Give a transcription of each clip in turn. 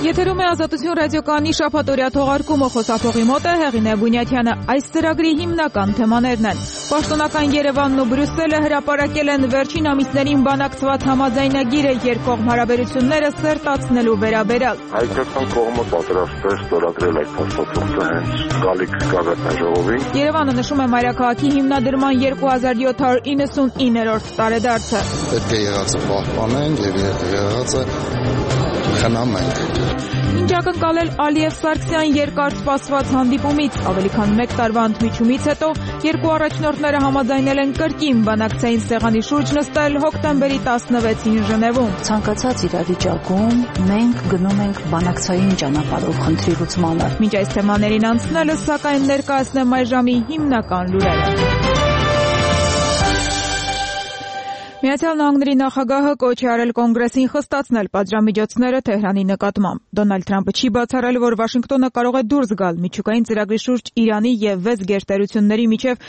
Եթերում է Ազատություն ռադիոկայանի շաբաթօրյա թողարկումը, խոսափողի մոտ է Հեղինե Բունյաթյանը։ Այս ծրագրի հիմնական թեմաներն են. Պաշտոնական Երևանն ու Բրյուսելը հրապարակել են վերջին ամիսներին բանակցված համաձայնագիրը երկկողմ հարաբերությունները սերտացնելու վերաբերյալ։ Հայկական կողմը պատրաստ է ստորագրել այդ փաստաթուղթը հենց գալիք գագաթնաժողովին։ Երևանը նշում է մայրաքաղաքի հիմնադրման 2799-րդ տարեդարձը։ Պետք է եղածը պահպանենք եւ եղածը խնամենք։ Ինչ ակնկալել Ալիև Սարգսյան երկար սպասված հանդիպումից, ավելի քան 1 տարվա ընդմիջումից հետո երկու առաջնորդները համաձայնել են կրկին բանակցային սեղանի շուրջ նստել հոկտեմբերի 16-ին Ժնևում։ Ցանկացած իրավիճակում մենք գնում ենք բանակցային ճանապարհով խնդրի լուծմանը։ Մինչ այս թեմաներին անցնելը, սակայն ներկայացնեմ այժմ ժամի հիմնական լուրերը։ Միացյալ Նահանգների նախագահը կոչ է արել կոնգրեսին խստացնել պատժամիջոցները Թեհրանի նկատմամբ։ Դոնալդ Թրամփը չի բացառել, որ Վաշինգտոնը կարող է դուրս գալ միջուկային ծրագրի շուրջ Իրանի եւ 6 գերտերությունների միջև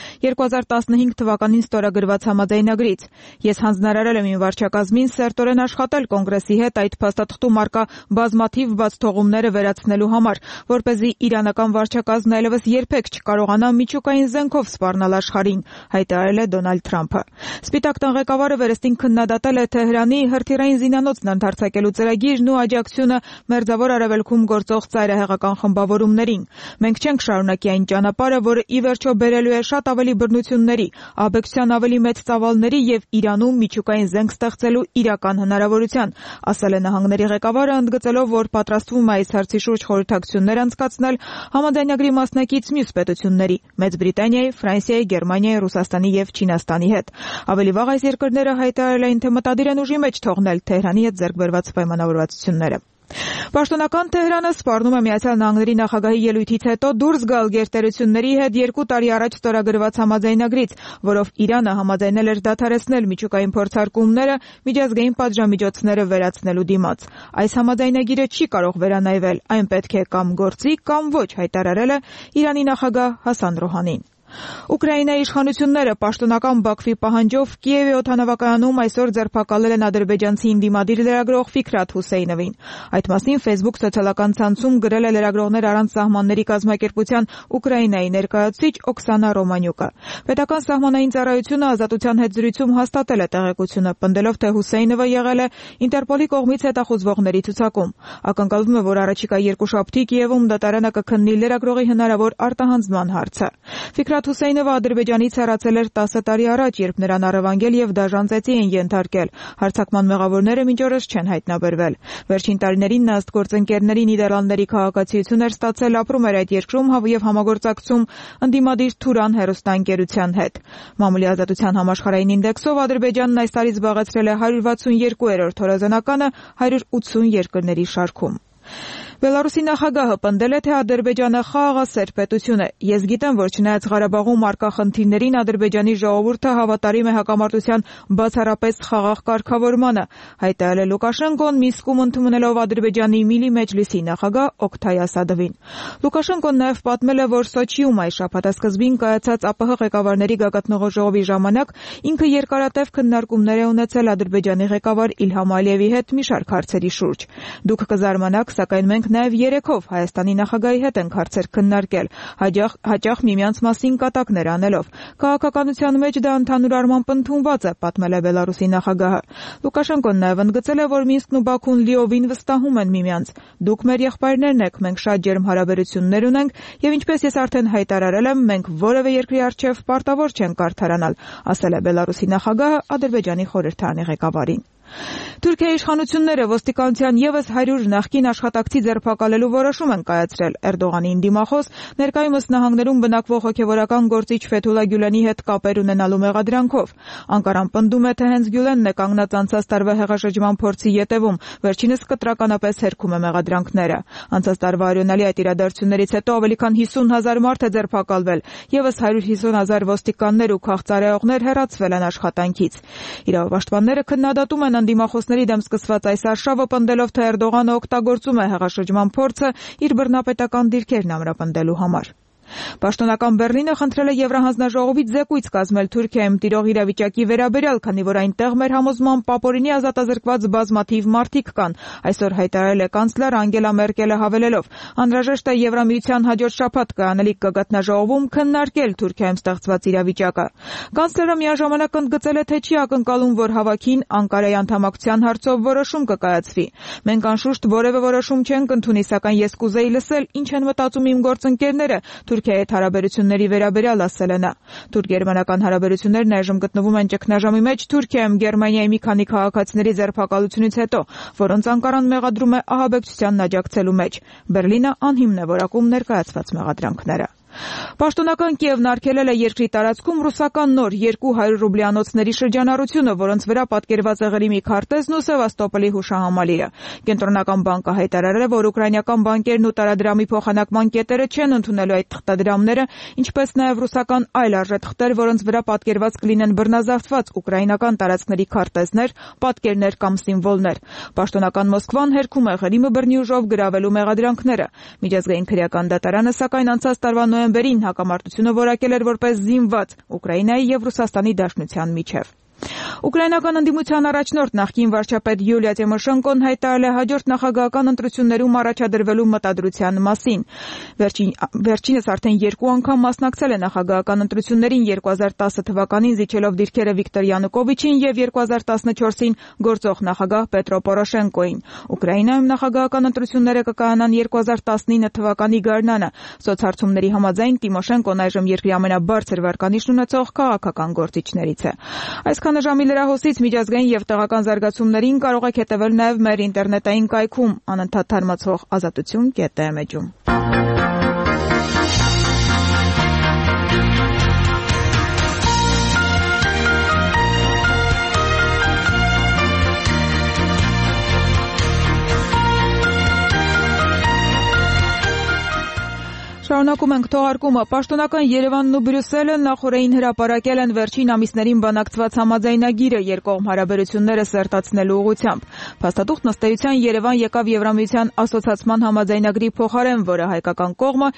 2015 թվականին ստորագրված համաձայնագրից։ Ես հանձնարարել եմ իմ վարչակազմին սերտորեն աշխատել կոնգրեսի հետ այդ փաստաթղթում առկա բազմաթիվ բացթողումները վերացնելու համար, որպեսզի իրանական վարչակազմն այլևս երբեք չկարողանա միջուկային զենքով սպառնալ աշխարհին, հայտարարել է Դոնալդ Թրամփը։ Սպիտակ տան ղեկավարը վերստին քննադատել է Թեհրանի հրթիռային զինանոցն ընդարձակելու ծրագիրն ու աջակցությունը Մերձավոր Արևելքում գործող ծայրահեղական խմբավորումներին։ Մենք չենք շարունակի այն ճանապարհը, որը ի վերջո բերելու է շատ ավելի բռնությունների, աբեկցության ավելի մեծ ծավալների եւ Իրանում միջուկային զենք ստեղծելու իրական հնարավորության, ասել է նահանգների ղեկավարը, ընդգծելով, որ պատրաստվում է այս հարցի շուրջ խորհրդակցություններ անցկացնել համաձայնագրի մասնակից մյուս պետությունների՝ Մեծ Բրիտանիայի, Ֆրանսիայի, Գերմանիայի, Ռուսաստանի եւ Չինաստանի հետ։ Ավելի վաղ այս երկրները հայտարարել էին, թե մտադիր են ուժի մեջ թողնել Թեհրանի հետ ձեռք բերված պայմանավորվածությունները։ Պաշտոնական Թեհրանը սպառնում է Միացյալ Նահանգների նախագահի ելույթից հետո դուրս գալ գերտերությունների հետ 2 տարի առաջ ստորագրված համաձայնագրից, որով Իրանը համաձայնել էր դադարեցնել միջուկային փորձարկումները միջազգային պատժամիջոցները վերացնելու դիմաց։ Այս համաձայնագիրը չի կարող վերանայվել, այն պետք է կամ գործի, կամ ոչ, հայտարարել է Իրանի նախագահ Հասան Ռոհանին։ Ուկրաինայի իշխանությունները պաշտոնական Բաքվի պահանջով Կիևի օդանավակայանում այսօր ձերբակալել են ադրբեջանցի ինդիմադիր լրագրող Ֆիքրաթ Հուսեյնովին։ Այդ մասին Facebook սոցիալական ցանցում գրել է Լրագրողներ առանց սահմանների կազմակերպության Ուկրաինայի ներկայացուցիչ Օքսանա Ռոմանյուկը։ Պետական սահմանային ծառայությունը Ազատության հետ զրույցում հաստատել է տեղեկությունը, պնդելով, թե Հուսեյնովը եղել է Ինտերպոլի կողմից հետախուզվողների ցուցակում։ Ակնկալվում է, որ առաջիկա 2 շաբթի Կիևում դատարանը կքննի լրագրողի հնարավոր արտահանձնման հարցը։ Ֆիքրաթ Հուսեյնովը Ադրբեջանից հեռացել էր 10 տարի առաջ, երբ նրան առևանգել եւ դաժան ծեծի են ենթարկել։ Հարձակման մեղավորները մինչ օրս չեն հայտնաբերվել։ Վերջին տարիներին նա ըստ գործընկերների Նիդերլանդների քաղաքացիություն էր ստացել, ապրում էր այդ երկրում եւ համագործակցում ընդդիմադիր Թուրան հեռուստաընկերության հետ։ Մամուլի ազատության համաշխարհային ինդեքսով Ադրբեջանն այս տարի զբաղեցրել է 162-րդ հորազանականը 180 երկրների շարքում։ Բելարուսի նախագահը պնդել է, թե Ադրբեջանը խաղաղասեր պետություն է։ Ես գիտեմ, որ չնայած Ղարաբաղում առկա խնդիրներին Ադրբեջանի ժողովուրդը հավատարիմ է հակամարտության բացառապես խաղաղ կարգավորմանը, հայտարարել է Լուկաշենկոն Մինսկում ընդունելով Ադրբեջանի Միլի Մեջլիսի նախագահ Օկթայ Ասադովին։ Լուկաշենկոն նաև պատմել է, որ Սոչիում այս շաբաթասկզբին կայացած ԱՊՀ ղեկավարների գագաթնողոց ժողովի ժամանակ ինքը երկարատև քննարկումներ է ունեցել Ադրբեջանի ղեկավար Իլհամ Ալիևի հետ մի շարք հարցերի շուրջ։ Դուք կզարմանաք, սակայն մենք նաև երեքով Հայաստանի նախագահի հետ ենք հարցեր քննարկել, հաճախ միմյանց մասին կատակներ անելով։ Քաղաքականության մեջ դա ընդհանուր առմամբ ընդունված է, պատմել է Բելարուսի նախագահը։ Լուկաշենկոն նաև ընդգծել է, որ Մինսկն ու Բաքուն լիովին վստահում են միմյանց։ Դուք մեր եղբայրներն եք, մենք շատ ջերմ հարաբերություններ ունենք եւ ինչպես ես արդեն հայտարարել եմ, մենք որևէ երկրի առջեւ պարտավոր չենք արդարանալ, ասել է Բելարուսի նախագահը Ադրբեջանի խորհրդարանի ղեկավարին։ Թուրքիայի իշխանությունները ոստիկանության եւս 100 նախկին աշխատակցի ձերբակալելու որոշում են կայացրել։ Էրդողանի դիմախոս ներկայումս նահանգներում բնակվող հոգեվորական գործիչ Ֆեթուլա Գյուլենի հետ կապեր ունենալու մեղադրանքով։ Անկարան պնդում է, թե հենց Գյուլենն է կանգնած անցած տարվա հեղաշրջման փորձի ետևում, վերջինս կտրականապես հերքում է մեղադրանքները։ Անցած տարվա արյունալի այդ իրադարձություններից հետո ավելի քան 50,000 մարդ է ձերբակալվել, եւս 150,000 ոստիկաններ ու քաղցարայողներ հեռացվել են աշխատանքից։ Իրավապաշտպանները քննադատում են Դիմախոսների դեմ սկսված այս արշավը, պնդելով, թե Էրդողանը օգտագործում է հեղաշրջման փորձը իր բռնապետական դիրքերն ամրապնդելու համար։ Պաշտոնական Բեռլինը խնդրել է Եվրահանձնաժողովից զեկույց կազմել Թուրքիայում տիրող իրավիճակի վերաբերյալ, քանի որ այնտեղ մեր համոզմամբ ապօրինի ազատազրկված բազմաթիվ մարդիկ կան, այսօր հայտարարել է կանցլեր Անգելա Մերկելը հավելելով. անհրաժեշտ է Եվրամիության հաջորդ շաբաթ կայանալիք գագաթնաժողովում քննարկել Թուրքիայում ստեղծված իրավիճակը։ Կանցլերը միաժամանակ ընդգծել է, թե չի ակնկալում, որ հավաքին Անկարայի անդամակցության հարցով որոշում կկայացվի։ Մենք անշուշտ որևէ որոշում չենք ընդունի, սակայն ես կուզեի լսել, ինչ են մտածում իմ գործընկերները Թուրքիայի հետ հարաբերությունների վերաբերյալ, ասել է նա։ Թուրք-գերմանական հարաբերություններն այժմ գտնվում են ճգնաժամի մեջ Թուրքիայում Գերմանիայի մի քանի քաղաքացիների ձերբակալությունից հետո, որոնց Անկարան մեղադրում է ահաբեկչությանն աջակցելու մեջ։ Բեռլինը անհիմն է որակում ներկայացված մեղադրանքները։ Պաշտոնական Կիևն արգելել է երկրի տարածքում ռուսական նոր 200 ռուբլյանոցների շրջանառությունը, որոնց վրա պատկերված է Ղրիմի քարտեզն ու Սևաստոպոլի հուշահամալիրը։ Կենտրոնական բանկը հայտարարել է, որ ուկրաինական բանկերն ու տարադրամի փոխանակման կետերը չեն ընդունելու այդ թղթադրամները, ինչպես նաև ռուսական այլ արժեթղթեր, որոնց վրա պատկերված կլինեն բռնազավթված ուկրաինական տարածքների քարտեզներ, պատկերներ կամ սիմվոլներ։ Պաշտոնական Մոսկվան հերքում է Ղրիմը բռնի ուժով գրավելու մեղադրանքները։ Միջազգային քրեական դատարանը սակայն անցած տարվա նոյեմբերին հակամարտությունը որակել էր որպես զինված Ուկրաինայի եւ Ռուսաստանի Դաշնության միջև։ Ուկրաինական ընդդիմության առաջնորդ նախկին վարչապետ Յուլիա Տիմոշենկոն հայտարարել է հաջորդ նախագահական ընտրություններում առաջադրվելու մտադրության մասին։ Վերջինս արդեն 2 անգամ մասնակցել է նախագահական ընտրություններին 2010 թվականին զիջելով դիրքերը Վիկտոր Յանուկովիչին եւ 2014-ին գործող նախագահ Պետրո Պորոշենկոին։ Ուկրաինայում նախագահական ընտրությունները կկայանան 2019 թվականի գարնանը։ Սոցհարցումների համաձայն Տիմոշենկոն այժմ երկրի ամենաբարձր վարկանիշն ունեցող քաղաքական գործիչներից է։ Այսքանը ժամի լրահոսից միջազգային եւ տեղական զարգացումներին կարող եք հետևել նաեւ մեր ինտերնետային կայքում անընդհատ թարմացող ազատություն.am-ում։ Շարունակում ենք թողարկումը։ Պաշտոնական Երևանն ու Բրյուսելը նախօրեին հրապարակել են վերջին ամիսներին բանակցված համաձայնագիրը երկկողմ հարաբերությունները սերտացնելու ուղղությամբ։ Փաստաթուղթն ըստ էության Երևան եկավ Եվրամիության ասոցիացման համաձայնագրի փոխարեն, որը հայկական կողմը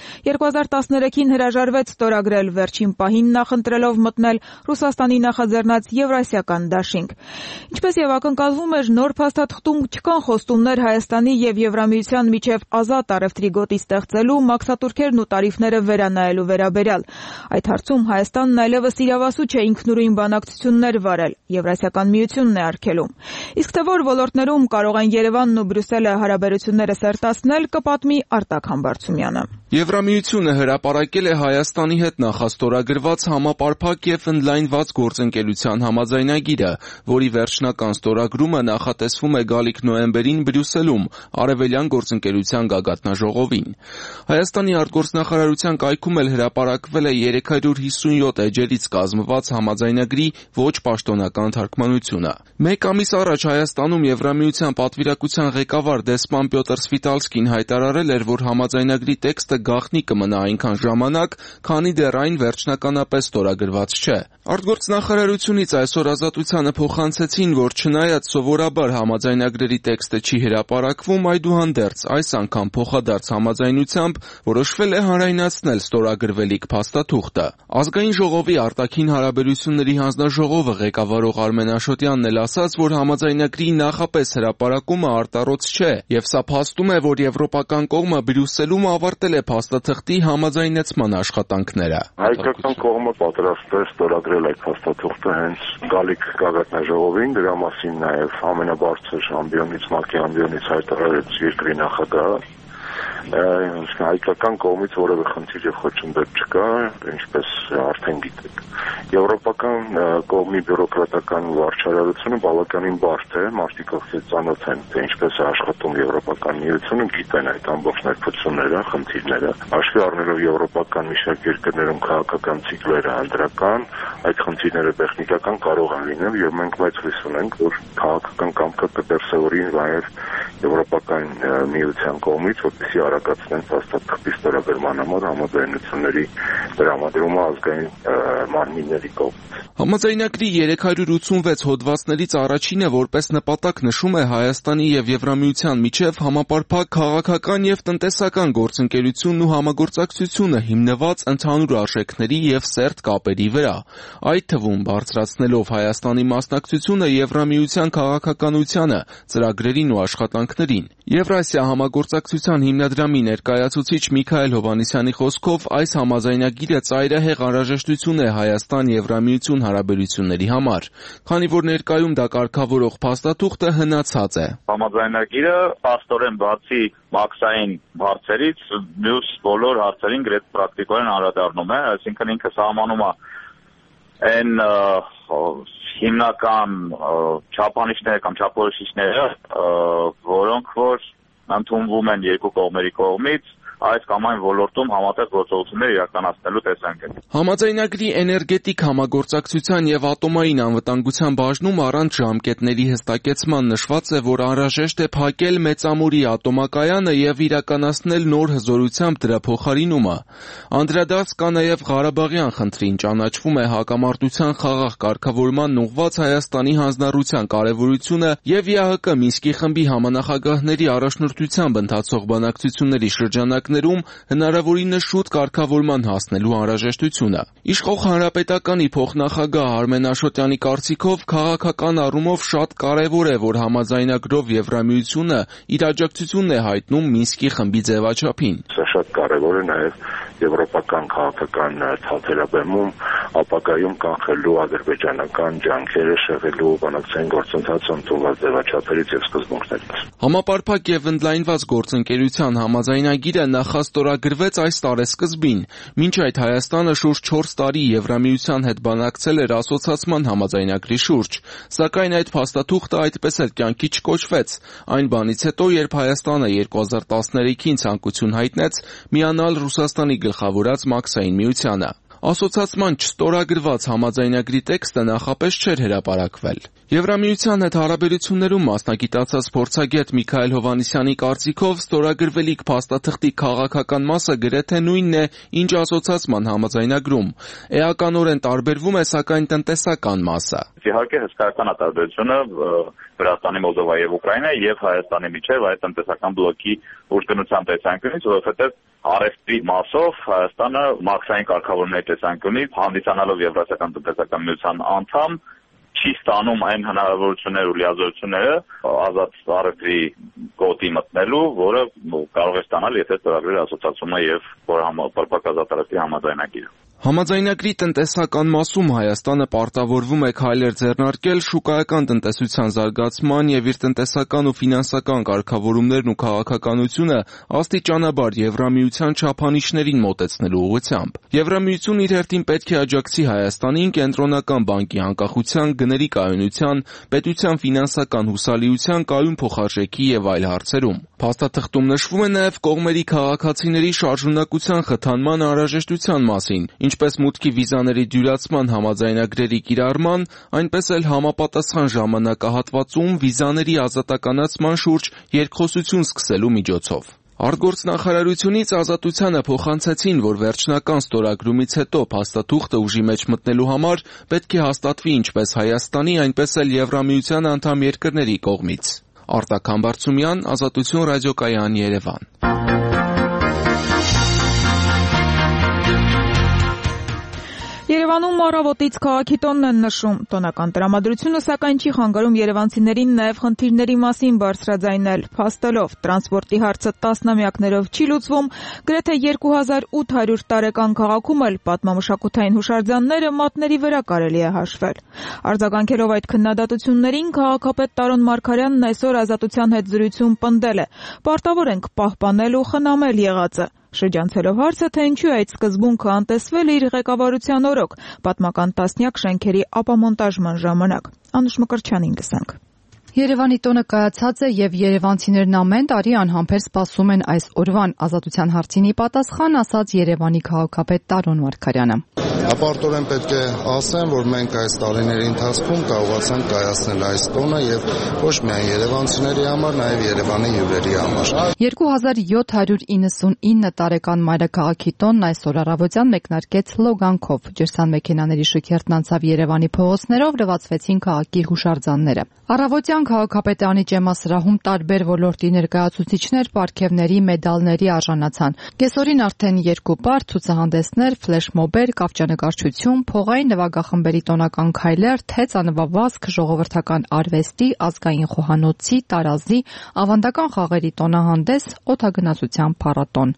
2013-ին հրաժարվեց ստորագրել, վերջին պահին նախընտրելով մտնել Ռուսաստանի նախաձեռնած Եվրասիական դաշինք։ Ինչպես եւ ակնկալվում էր, նոր փաստաթղթում չկան խոստումներ Հայաստանի եւ Եվրամիության միջև ազատ առևտրի գոտի ստեղծելու, մաքսատուրքերն ու տարիֆները վերանայելու վերաբերյալ։ Այդ հարցում Հայաստանն այլևս իրավասու չէ ինքնուրույն բանակցություններ վարել, Եվրասիական միությունն է արգելում։ Իսկ թե որ ոլորտներում կարող են Երևանն ու Բրյուսելը հարաբերությունները սերտացնել, կպատմի Արտակ Համբարձումյանը։ Եվրամիությունը հրապարակել է Հայաստանի հետ նախաստորագրված համապարփակ եւ ընդլայնված գործընկերության համաձայնագիրը, որի վերջնական ստորագրումը նախատեսվում է գալիք նոյեմբերին Բրյուսելում Արևելյան գործընկերության գագաթնաժողովին։ Հայաստանի արտգործնախարարության կայքում էլ հրապարակվել է 357 էջերից կազմված համաձայնագրի ոչ պաշտոնական թարգմանությունը։ Մեկ ամիս առաջ Հայաստանում Եվրամիության պատվիրակության ղեկավար դեսպան Պյոտր Սվիտալսկին հայտարարել էր, որ համաձայնագրի տեքստը գաղտնի կմնա այնքան ժամանակ, քանի դեռ այն վերջնականապես ստորագրված չէ։ Արտգործնախարարությունից այսօր Ազատությանը փոխանցեցին, որ չնայած սովորաբար համաձայնագրերի տեքստը չի հրապարակվում, այդուհանդերձ այս անգամ փոխադարձ համաձայնությամբ որոշվել է հանրայնացնել ստորագրվելիք փաստաթուղթը։ Ազգային ժողովի արտաքին հարաբերությունների հանձնաժողովը ղեկավարող Արմեն Աշոտյանն էլ ասաց, որ համաձայնագրի նախապես հրապարակումը արտառոց չէ, եւ սա փաստում է, որ եվրոպական կողմը Բրյուսելում ավարտել է փաստաթղթի համաձայնեցման աշխատանքները։ Հայկական կողմը պատրաստ է ստորագրել այդ փաստաթուղթը հենց գալիք գագաթնաժողովին, դրա մասին նաև ամենաբարձր ամբիոնից, ՄԱԿ-ի ամբիոնից հայտարարեց երկրի նախագահը։ Հայկական կողմից որևէ խնդիր եւ խոչընդոտ չկա, ինչպես արդեն գիտեք։ Եվրոպական կողմի բյուրոկրատական վարչարարությունը բավականին բարդ է, մարդիկ ովքեր ծանոթ են, թե ինչպես է աշխատում Եվրոպական միությունը, գիտեն այդ ամբողջ ներբծությունները, խնդիրները։ Հաշվի առնելով եվրոպական մի շարք երկրներում քաղաքական ցիկլերը անդրական, այդ խնդիրները տեխնիկական կարող են լինել եւ մենք բայց հույս ունենք, որ քաղաքական կամքը կդրսեւորի նաեւ Եվրոպական միության կողմից, որպեսզի արագացնեն փաստաթղթի ստորագրման համար համաձայնությունների տրամադրումը ազգային մարմինների կողմից։ Համաձայնագրի 386 հոդվածներից առաջինը որպես նպատակ նշում է Հայաստանի եւ Եվրամիության միջև համապարփակ քաղաքական եւ տնտեսական գործընկերությունն ու համագործակցությունը հիմնված ընդհանուր արժեքների եւ սերտ կապերի վրա, այդ թվում բարձրացնելով Հայաստանի մասնակցությունը Եվրամիության քաղաքականությանը, ծրագրերին ու աշխատանքներին։ Եվրասիա համագործակցության հիմնադրամի ներկայացուցիչ Միքայել Հովհաննիսյանի խոսքով այս համաձայնագիրը ծայրահեղ անհրաժեշտություն է Հայաստան-Եվրամիություն հարաբերությունների համար, քանի որ ներկայում դա կարգավորող փաստաթուղթը հնացած է։ Համաձայնագիրը փաստորեն բացի մաքսային հարցերից մյուս բոլոր հարցերին գրեթե պրակտիկորեն անդրադառնում է, այսինքն ինքը սահմանում է այն հիմնական չափանիշները կամ չափորոշիչները, որոնք որ ընդունվում են երկու կողմերի կողմից այս կամ այն ոլորտում համատեղ գործողություններ իրականացնելու տեսանկյունից։ Համաձայնագրի էներգետիկ համագործակցության եւ ատոմային անվտանգության բաժնում առանց ժամկետների հստակեցման նշված է, որ անհրաժեշտ է փակել Մեծամորի ատոմակայանը եւ իրականացնել նոր հզորությամբ դրա փոխարինումը։ Անդրադարձ կա նաեւ Ղարաբաղյան խնդրին, ճանաչվում է հակամարտության խաղաղ կարգավորման ուղղված Հայաստանի հանձնառության կարեւորությունը եւ ԵԱՀԿ Մինսկի խմբի համանախագահների առաջնորդությամբ ընթացող բանակցությունների շրջանակներում հնարավորինս շուտ կարգավորման հասնելու անհրաժեշտությունը։ Իշխող հանրապետականի փոխնախագահ Արմեն Աշոտյանի կարծիքով քաղաքական առումով շատ կարևոր է, որ համաձայնագրով Եվրամիությունը իր աջակցությունն է հայտնում Մինսկի խմբի ձևաչափին։ Սա շատ կարևոր է նաև եվրոպական քաղաքական ցանցերաբեմում ապագայում կանխելու ադրբեջանական ջանքերը շեղելու բանակցային գործընթացը ընդունված ձևաչափերից եւ սկզբունքներից։ Համապարփակ եւ ընդլայնված գործընկերության համաձայնագիրը նախաստորագրվեց այս տարեսկզբին։ Մինչ այդ Հայաստանը շուրջ 4 տարի Եվրամիության հետ բանակցել էր ասոցիացման համաձայնագրի շուրջ, սակայն այդ փաստաթուղթը այդպես էլ կյանքի չկոչվեց։ Այն բանից հետո, երբ Հայաստանը 2013-ին ցանկություն հայտնեց միանալ Ռուսաստանի գլխավորած մաքսային միությանը։ Ասոցիացման չստորագրված համաձայնագրի տեքստը նախապես չէր հրապարակվել։ Եվրամիության հետ հարաբերություններում մասնագիտացած փորձագետ Միքայել Հովհաննիսյանի կարծիքով ստորագրվելիք փաստաթղթի քաղաքական մասը գրեթե նույնն է, ինչ ասոցիացման համաձայնագրում։ Էականորեն տարբերվում է սակայն տնտեսական մասը։ Իհարկե հսկայական է տարբերությունը Վրաստանի, Մոլդովայի եւ Ուկրաինայի եւ Հայաստանի միջեւ այդ տնտեսական բլոկի ուժգնության տեսանկյունից, որովհետեւ RFP մասով Հայաստանը մաքսային կարգավորումների տեսանկյունից հանդիսանալով Եվրասիական տնտեսական միության անդամ չի ստանում այն հնարավորությունները ու լիազորությունները ազատ RFP գոտի մտնելու, որը կարող է ստանալ, եթե ստորագրել ասոցիացումը եւ որ համապարփակ ազատ RFP համաձայնագիրը։ Համաձայնագրի տնտեսական մասում Հայաստանը պարտավորվում է քայլեր ձեռնարկել շուկայական տնտեսության զարգացման եւ իր տնտեսական ու ֆինանսական կարգավորումներն ու քաղաքականությունը աստիճանաբար Եվրամիության չափանիշներին մոտեցնելու ուղղությամբ։ Եվրամիությունն իր հերթին պետք է աջակցի Հայաստանին կենտրոնական բանկի անկախության, գների կայունության, պետության ֆինանսական հուսալիության, կայուն փոխարժեքի եւ այլ հարցերում։ Փաստաթղթում նշվում է նաեւ կողմերի քաղաքացիների շարժունակության խթանման անհրաժեշտության մասին, ինչպես մուտքի վիզաների դյուրացման համաձայնագրերի կիրառման, այնպես էլ համապատասխան ժամանակահատվածում վիզաների ազատականացման շուրջ երկխոսություն սկսելու միջոցով։ Արտգործնախարարությունից Ազատությանը փոխանցեցին, որ վերջնական ստորագրումից հետո փաստաթուղթը ուժի մեջ մտնելու համար պետք է հաստատվի ինչպես Հայաստանի, այնպես էլ Եվրամիության անդամ երկրների կողմից։ Արտակ Համբարձումյան, Ազատություն ռադիոկայան, Երևան։ Երևանում առավոտից քաղաքի տոնն են նշում։ Տոնական տրամադրությունը սակայն չի խանգարում երևանցիներին նաև խնդիրների մասին բարձրաձայնել, փաստելով տրանսպորտի հարցը տասնամյակներով չի լուծվում, գրեթե 2800 տարեկան քաղաքում էլ պատմամշակութային հուշարձանները մատների վրա կարելի է հաշվել։ Արձագանքելով այդ քննադատություններին, քաղաքապետ Տարոն Մարգարյանն այսօր Ազատության հետ զրույցում պնդել է. «Պարտավոր ենք պահպանել ու խնամել եղածը»։ Շրջանցելով հարցը, թե ինչու այդ սկզբունքը անտեսվել է իր ղեկավարության օրոք պատմական տասնյակ շենքերի ապամոնտաժման ժամանակ։ Անուշ Մկրտչյանին լսենք։ Երևանի տոնը կայացած է եւ երևանցիներն ամեն տարի անհամբեր սպասում են այս օրվան։ Ազատության հարցինի պատասխան ասաց Երևանի քաղաքապետ Տարոն Մարգարյանը։ Հապարտորեն պետք է ասեմ, որ մենք այս տարիների ընթացքում կարողացանք կայացնել այս տոնը եւ ոչ միայն երևանցիների համար, նաեւ Երևանի հյուրերի համար։ 2799 տարեկան մայրաքաղաքի տոնն այսօր առավոտյան մեկնարկեց լոգանքով։ Ջրսան մեքենաների շքերթն անցավ Երևանի փողոցներով, լվացվեցին քաղաքի հուշարձանները։ Առավոտյան քաղաքապետի անիճեմասրահում տարբեր ոլորտի ներկայացուցիչներ պարգևների, մեդալների արժանացան։ Կեսօրին արդեն 2 պար, ցուցահանդեսներ, ֆլեշմոբեր, կավճանկարչություն, փողային նվագախմբերի տոնական քայլեր, թեծանվավազք, ժողովրդական արվեստի, ազգային խոհանոցի, տարազի, ավանդական խաղերի տոնահանդես, օդագնացության փառատոն։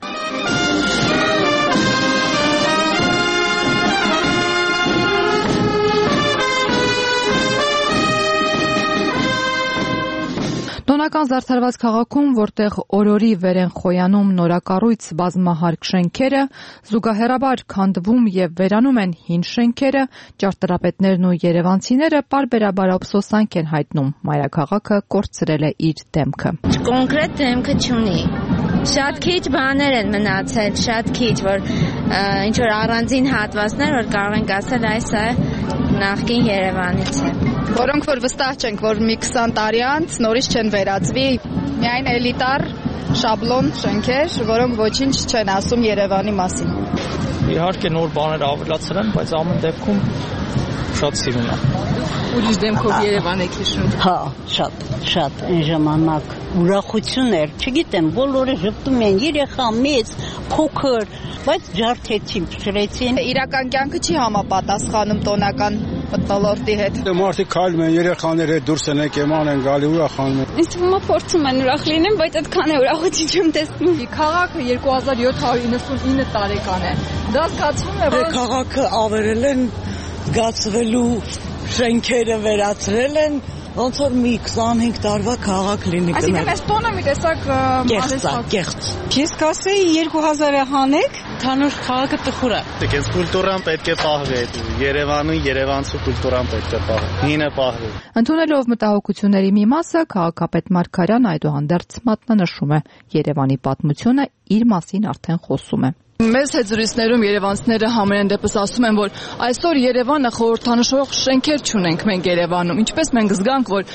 Տոնական զարդարված քաղաքում, որտեղ օրորի վեր են խոյանում նորակառույց բազմահարկ շենքերը, զուգահեռաբար քանդվում եւ վերանում են հին շենքերը, ճարտարապետներն ու երևանցիները պարբերաբար ափսոսանք են հայտնում։ Մայրաքաղաքը կորցրել է իր դեմքը։ Կոնկրետ դեմքը չունի։ Շատ քիչ բաներ են մնացել, շատ քիչ, որ ինչ որ առանձին հատվածներ, որ կարող ենք ասել այս է նախկին Երևանից է։ Որոնք որ վստահ չենք, որ մի 20 տարի անց նորից չեն վերածվի, միայն էլիտար շաբլոն շենքեր, որոնք ոչինչ չեն ասում Երևանի մասին։ Իհարկե նոր բաներ ավելացել են, բայց ամեն դեպքում շատ սիրուն է։ Ուրիշ դեմքով Երևան եք հիշում։ Հա, շատ այն ժամանակ ուրախություն էր, չգիտեմ, բոլորը ժպտում են, երեխա, մեծ, փոքր, բայց ջարդեցին, փշրեցին։ Իրական կյանքը չի համապատասխանում տոնական մթնոլորտի հետ։ Մարդիկ քայլում են, երեխաները դուրս են եկեման են գալի ուրախանում են։ Ինձ թվում է փորձում են ուրախ լինեն, բայց այդքան է ուրախություն չեմ տեսնում։ Քաղաքը 2799 տարեկան է։ Դա զգացվում է, որ քաղաքը ավերել են, գացվելու շենքերը վերացրել են, ոնց որ մի 25 տարվա քաղաք լինի կներ։ Այսինքն այս տոնը մի տեսակ կեղծ։ Ես կասեի 2000-ը հանեք, քանոր քաղաքը տխուր է։ Այս կուլտուրան պետք է պահվի, Երևանի, երևանցու կուլտուրան պետք է պահվի, հինը պահվի։ Ընդունելով մտահոգությունների մի մասը, քաղաքապետ Մարգարյանը այդուհանդերձ մատնանշում է. Երևանի պատմությունը իր մասին արդեն խոսում է։ Մեզ հետ զրույցներում երևանցիները համենայն դեպս ասում են, որ այսօր Երևանը խորհրդանշող շենքեր չունենք մենք Երևանում, ինչպես մենք զգանք, որ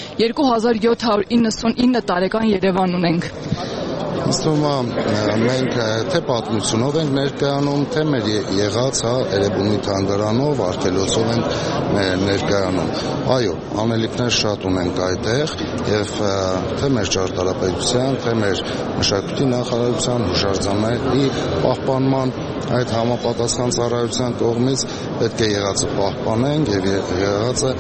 2799 տարեկան Երևան ունենք։ Իստում մենք թե պատմությունով ենք ներկայանում, թե մեր եղած Էրեբունի թանգարանով, արգելոցով ենք ներկայանում։ Այո, անելիքներ շատ ունենք այդտեղ եւ թե մեր ճարտարապետության, թե մեր մշակույթի նախարարության հուշարձանների պահպանման այդ համապատասխան ծառայության կողմից պետք է եղածը պահպանենք եւ եղածը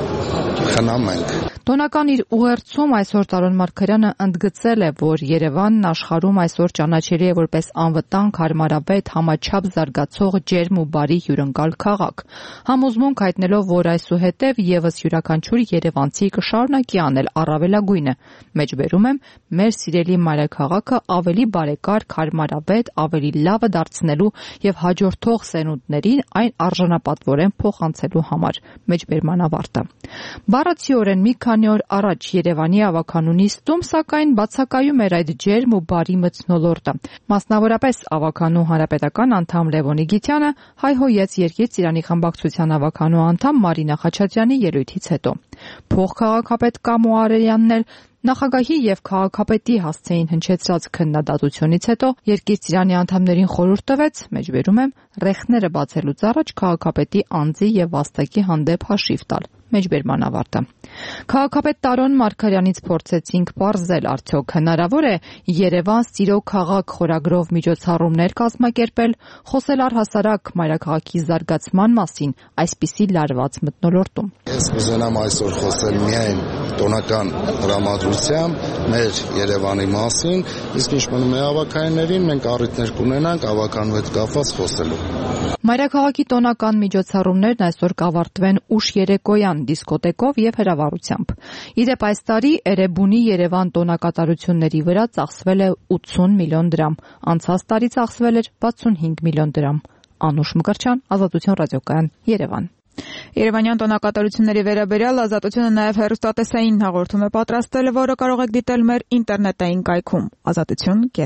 խնամենք։ Տոնական իր ուղերձում այսօր Տարոն Մարգարյանը ընդգծել է, որ Երևանն աշխարհում այսօր ճանաչելի է որպես անվտանգ, հարմարավետ, համաչափ զարգացող ջերմ ու բարի հյուրընկալ քաղաք։ Համոզմունք հայտնելով, որ այսուհետև եւս յուրաքանչյուր երևանցի կշարունակի անել առավելագույնը։ Մեջբերում եմ մեր սիրելի մայրաքաղաքը ավելի բարեկարգ, հարմարավետ, ավելի լավը դարձնելու եւ հաջորդող սերունդներին այն արժանապատվորեն փոխանցելու համար։ Մեջբերման ավարտը։ Բառացիորեն մի քանի օր առաջ Երևանի ավականու նիստում, սակայն բացակայում էր այդ ջերմ ու բարի մթնոլորտը։ Մասնավորապես ավականու հանրապետական անդամ Լևոնի Գիթյանը հայհոյեց Երկիր-Ծիրանի խմբակցության ավականու անդամ Մարինա Խաչատրյանի ելույթից հետո։ Փոխքաղաքապետ Կամո Արարյանն էլ նախագահի եւ քաղաքապետի հասցեին հնչեցրած քննադատությունից հետո Երկիր-Ծիրանի անդամներին խորհուրդ տվեց, մեջբերում եմ, ռեխները բացելուց առաջ քաղաքապետի անձի եւ վաստակի հանդեպ հաշիվ տալ։ Մեջբերման ավարտը։ Քաղաքապետ Տարոն Մարգարյանից փորձեցինք պարզել, արդյոք հնարավոր է Երևան սիրո քաղաք խորագրով միջոցառումներ կազմակերպել, խոսել առհասարակ մայրաքաղաքի զարգացման մասին այսպիսի լարված մթնոլորտում։ Ես կուզենամ այսօր խոսել միայն տոնական տրամադրությամբ մեր Երևանի մասին, իսկ ինչ մնում է ավականներին, մենք առիթներ կունենանք ավականու հետ կապված խոսելու։ Մայրաքաղաքի տոնական միջոցառումներն այսօր կավարտվեն ուշ երեկոյան դիսկոտեկով եւ հրավառությամբ։ Իդեպ այս տարի Էրեբունի Երևան տոնակատարությունների վրա ծախսվել է 80 միլիոն դրամ, անցած տարի ծախսվել էր 65 միլիոն դրամ։ Անուշ Մկրտչյան, Ազատություն ռադիոկայան, Երևան։ Երևանյան տոնակատարությունների վերաբերյալ Ազատությունը նաև հեռուստատեսային հաղորդում է պատրաստել, որը կարող եք դիտել մեր ինտերնետային կայքում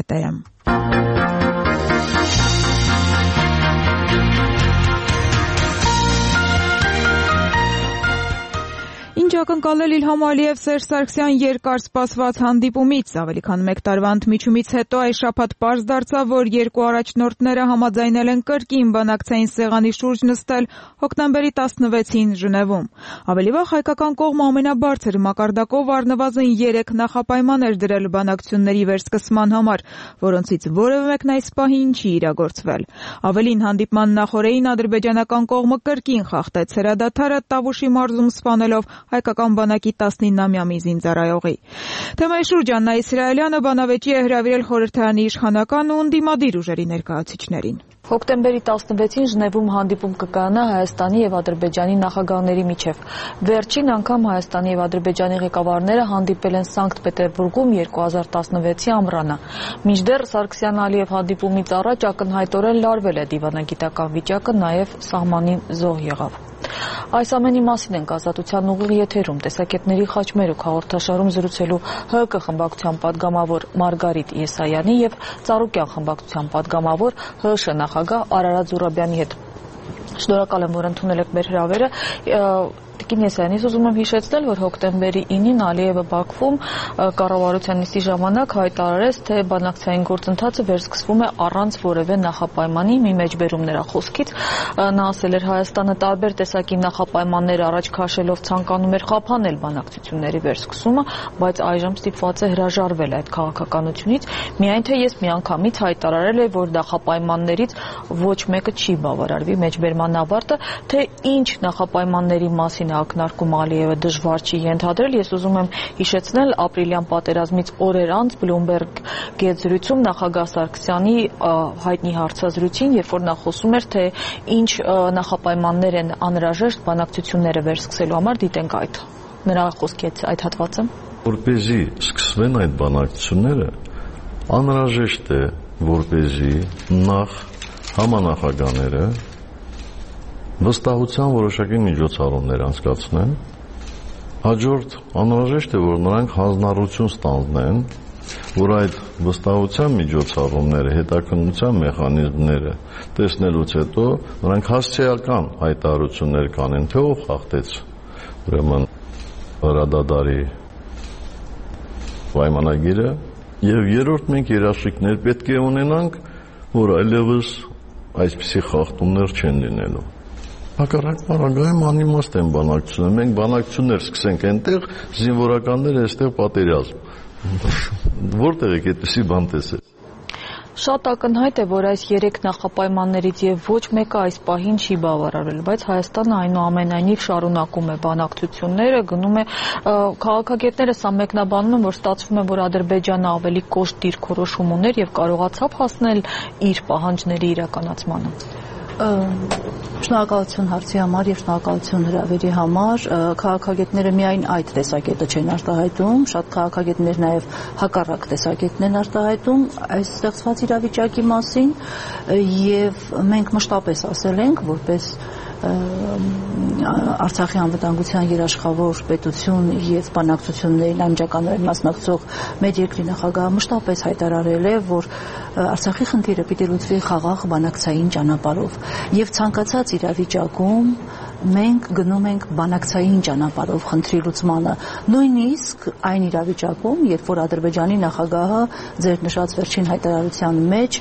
azatutyon.am։ Ինչ ակնկալել Իլհամ Ալիև Սերժ Սարգսյան երկար սպասված հանդիպումից, ավելի քան 1 տարվա ընդմիջումից հետո այս շաբաթ պարզ դարձավ, որ երկու առաջնորդները համաձայնել են կրկին բանակցային սեղանի շուրջ նստել հոկտեմբերի 16-ին Ժնևում։ Ավելի վաղ հայկական կողմը ամենաբարձր մակարդակով առնվազն 3 նախապայման էր դրել բանակցությունների վերսկսման համար, որոնցից որևէ մեկն այս պահին չի իրագործվել։ Ավելին, հանդիպման նախօրեին ադրբեջանական կողմը կրկին խախտեց հրադադարը Տավուշի մարզում սպանելով հայկական բանակի 19-ամյա մի զինծառայողի։ Թեմայի շուրջ Աննա Իսրայելյանը բանավեճի է հրավիրել խորհրդարանի իշխանական ու ընդդիմադիր ուժերի ներկայացուցիչներին։ Հոկտեմբերի 16-ին Ժնևում հանդիպում կկայանա Հայաստանի եւ Ադրբեջանի նախագահների միջև։ Վերջին անգամ Հայաստանի եւ Ադրբեջանի ղեկավարները հանդիպել են Սանկտ Պետերբուրգում 2016-ի ամռանը։ Մինչդեռ Սարգսյան-Ալիև հանդիպումից առաջ ակնհայտորեն լարվել է դիվանագիտական վիճակը, նաեւ սահմանին զոհ եղավ։ Այս ամենի մասին ենք Ազատության ուղիղ եթերում տեսակետների խաչմերուկ հաղորդաշարում զրուցելու ՀԿ խմբակցության падգամավոր Մարգարիտ Եսայանի եւ Ծառուկյան խմբակցության падգամավոր ՀՇ նախագահ Արարատ Զուրաբյանի հետ։ Շնորհակալ եմ, որ ընդունել եք մեր հրավերը։ Տիկին Եսայանից ուզում եմ հիշեցնել, որ հոկտեմբերի 9-ին Ալիևը Բաքվում կառավարության նիստի ժամանակ հայտարարեց, թե բանակցային գործընթացը վերսկսվում է առանց որևէ նախապայմանի, մի մեջբերում նրա խոսքից։ Նա ասել էր, Հայաստանը տարբեր տեսակի նախապայմաններ առաջ քաշելով ցանկանում էր խափանել բանակցությունների վերսկսումը, բայց այժմ ստիպված է հրաժարվել այդ քաղաքականությունից, միայն թե ես միանգամից հայտարարել եմ, որ նախապայմաններից ոչ մեկը չի բավարարվի մեջբերման ավարտը, թե ինչ նախապայմանների մասին ակնարկում Ալիևը դժվար չի ենթադրել։ Ես ուզում եմ հիշեցնել ապրիլյան պատերազմից օրեր անց Bloomberg գեզրույցում նախագահ Սարգսյանի հայտնի հարցազրույցին, երբ որ նա խոսում էր, թե ինչ նախապայմաններ են անհրաժեշտ բանակցությունները վերսկսելու համար, դիտենք այդ նրա խոսքի այդ հատվածը։ Որպեսզի սկսվեն այդ բանակցությունները, անհրաժեշտ է, որպեսզի նախ համանախագահները վստահության որոշակի միջոցառումներ անցկացնեն, հաջորդ անհրաժեշտ է, որ նրանք հանձնառություն ստանձնեն, որ այդ վստահության միջոցառումները, հետաքննության մեխանիզմները տեսնելուց հետո նրանք հասցեական հայտարարություններ կանեն, թե ով խախտեց ուրեմն հրադադարի պայմանագիրը, եւ երրորդ մենք երաշխիքներ պետք է ունենանք, որ այլևս այսպիսի խախտումներ չեն լինելու։ Հակառակ բանակայում անիմաստ են բանակցությունները, մենք բանակցություններ սկսենք այնտեղ, զինվորականները այստեղ պատերազմ։ Որտեղ եք այդպիսի բան տեսել։ Շատ ակնհայտ է, որ այս 3 նախապայմաններից եւ ոչ մեկը այս պահին չի բավարարվել, բայց Հայաստանը այնուամենայնիվ շարունակում է բանակցությունները, գնում է քաղաքագետները սա մեկնաբանում են, որ ստացվում է, որ Ադրբեջանը ավելի կոշտ դիրքորոշում ուներ եւ կարողացավ հասնել իր պահանջների իրականացմանը։ Շնորհակալություն հարցի համար եւ շնորհակալություն հրավերի համար։ Քաղաքագետները միայն այդ տեսակետը չեն արտահայտում, շատ քաղաքագետներ նաեւ հակառակ տեսակետն են արտահայտում այս ստեղծված իրավիճակի մասին եւ մենք մշտապես ասել ենք, որպես Արցախի անվտանգության երաշխավոր պետություն եւ բանակցություններին անմիջականորեն մասնակցող մեր երկրի նախագահը մշտապես հայտարարել է, որ Արցախի խնդիրը պիտի լուծվի խաղաղ բանակցային ճանապարհով եւ ցանկացած իրավիճակում մենք գնում ենք բանակցային ճանապարհով խնդրի լուծմանը, նույնիսկ այն իրավիճակում, երբ որ Ադրբեջանի նախագահը ձեր նշած վերջին հայտարարության մեջ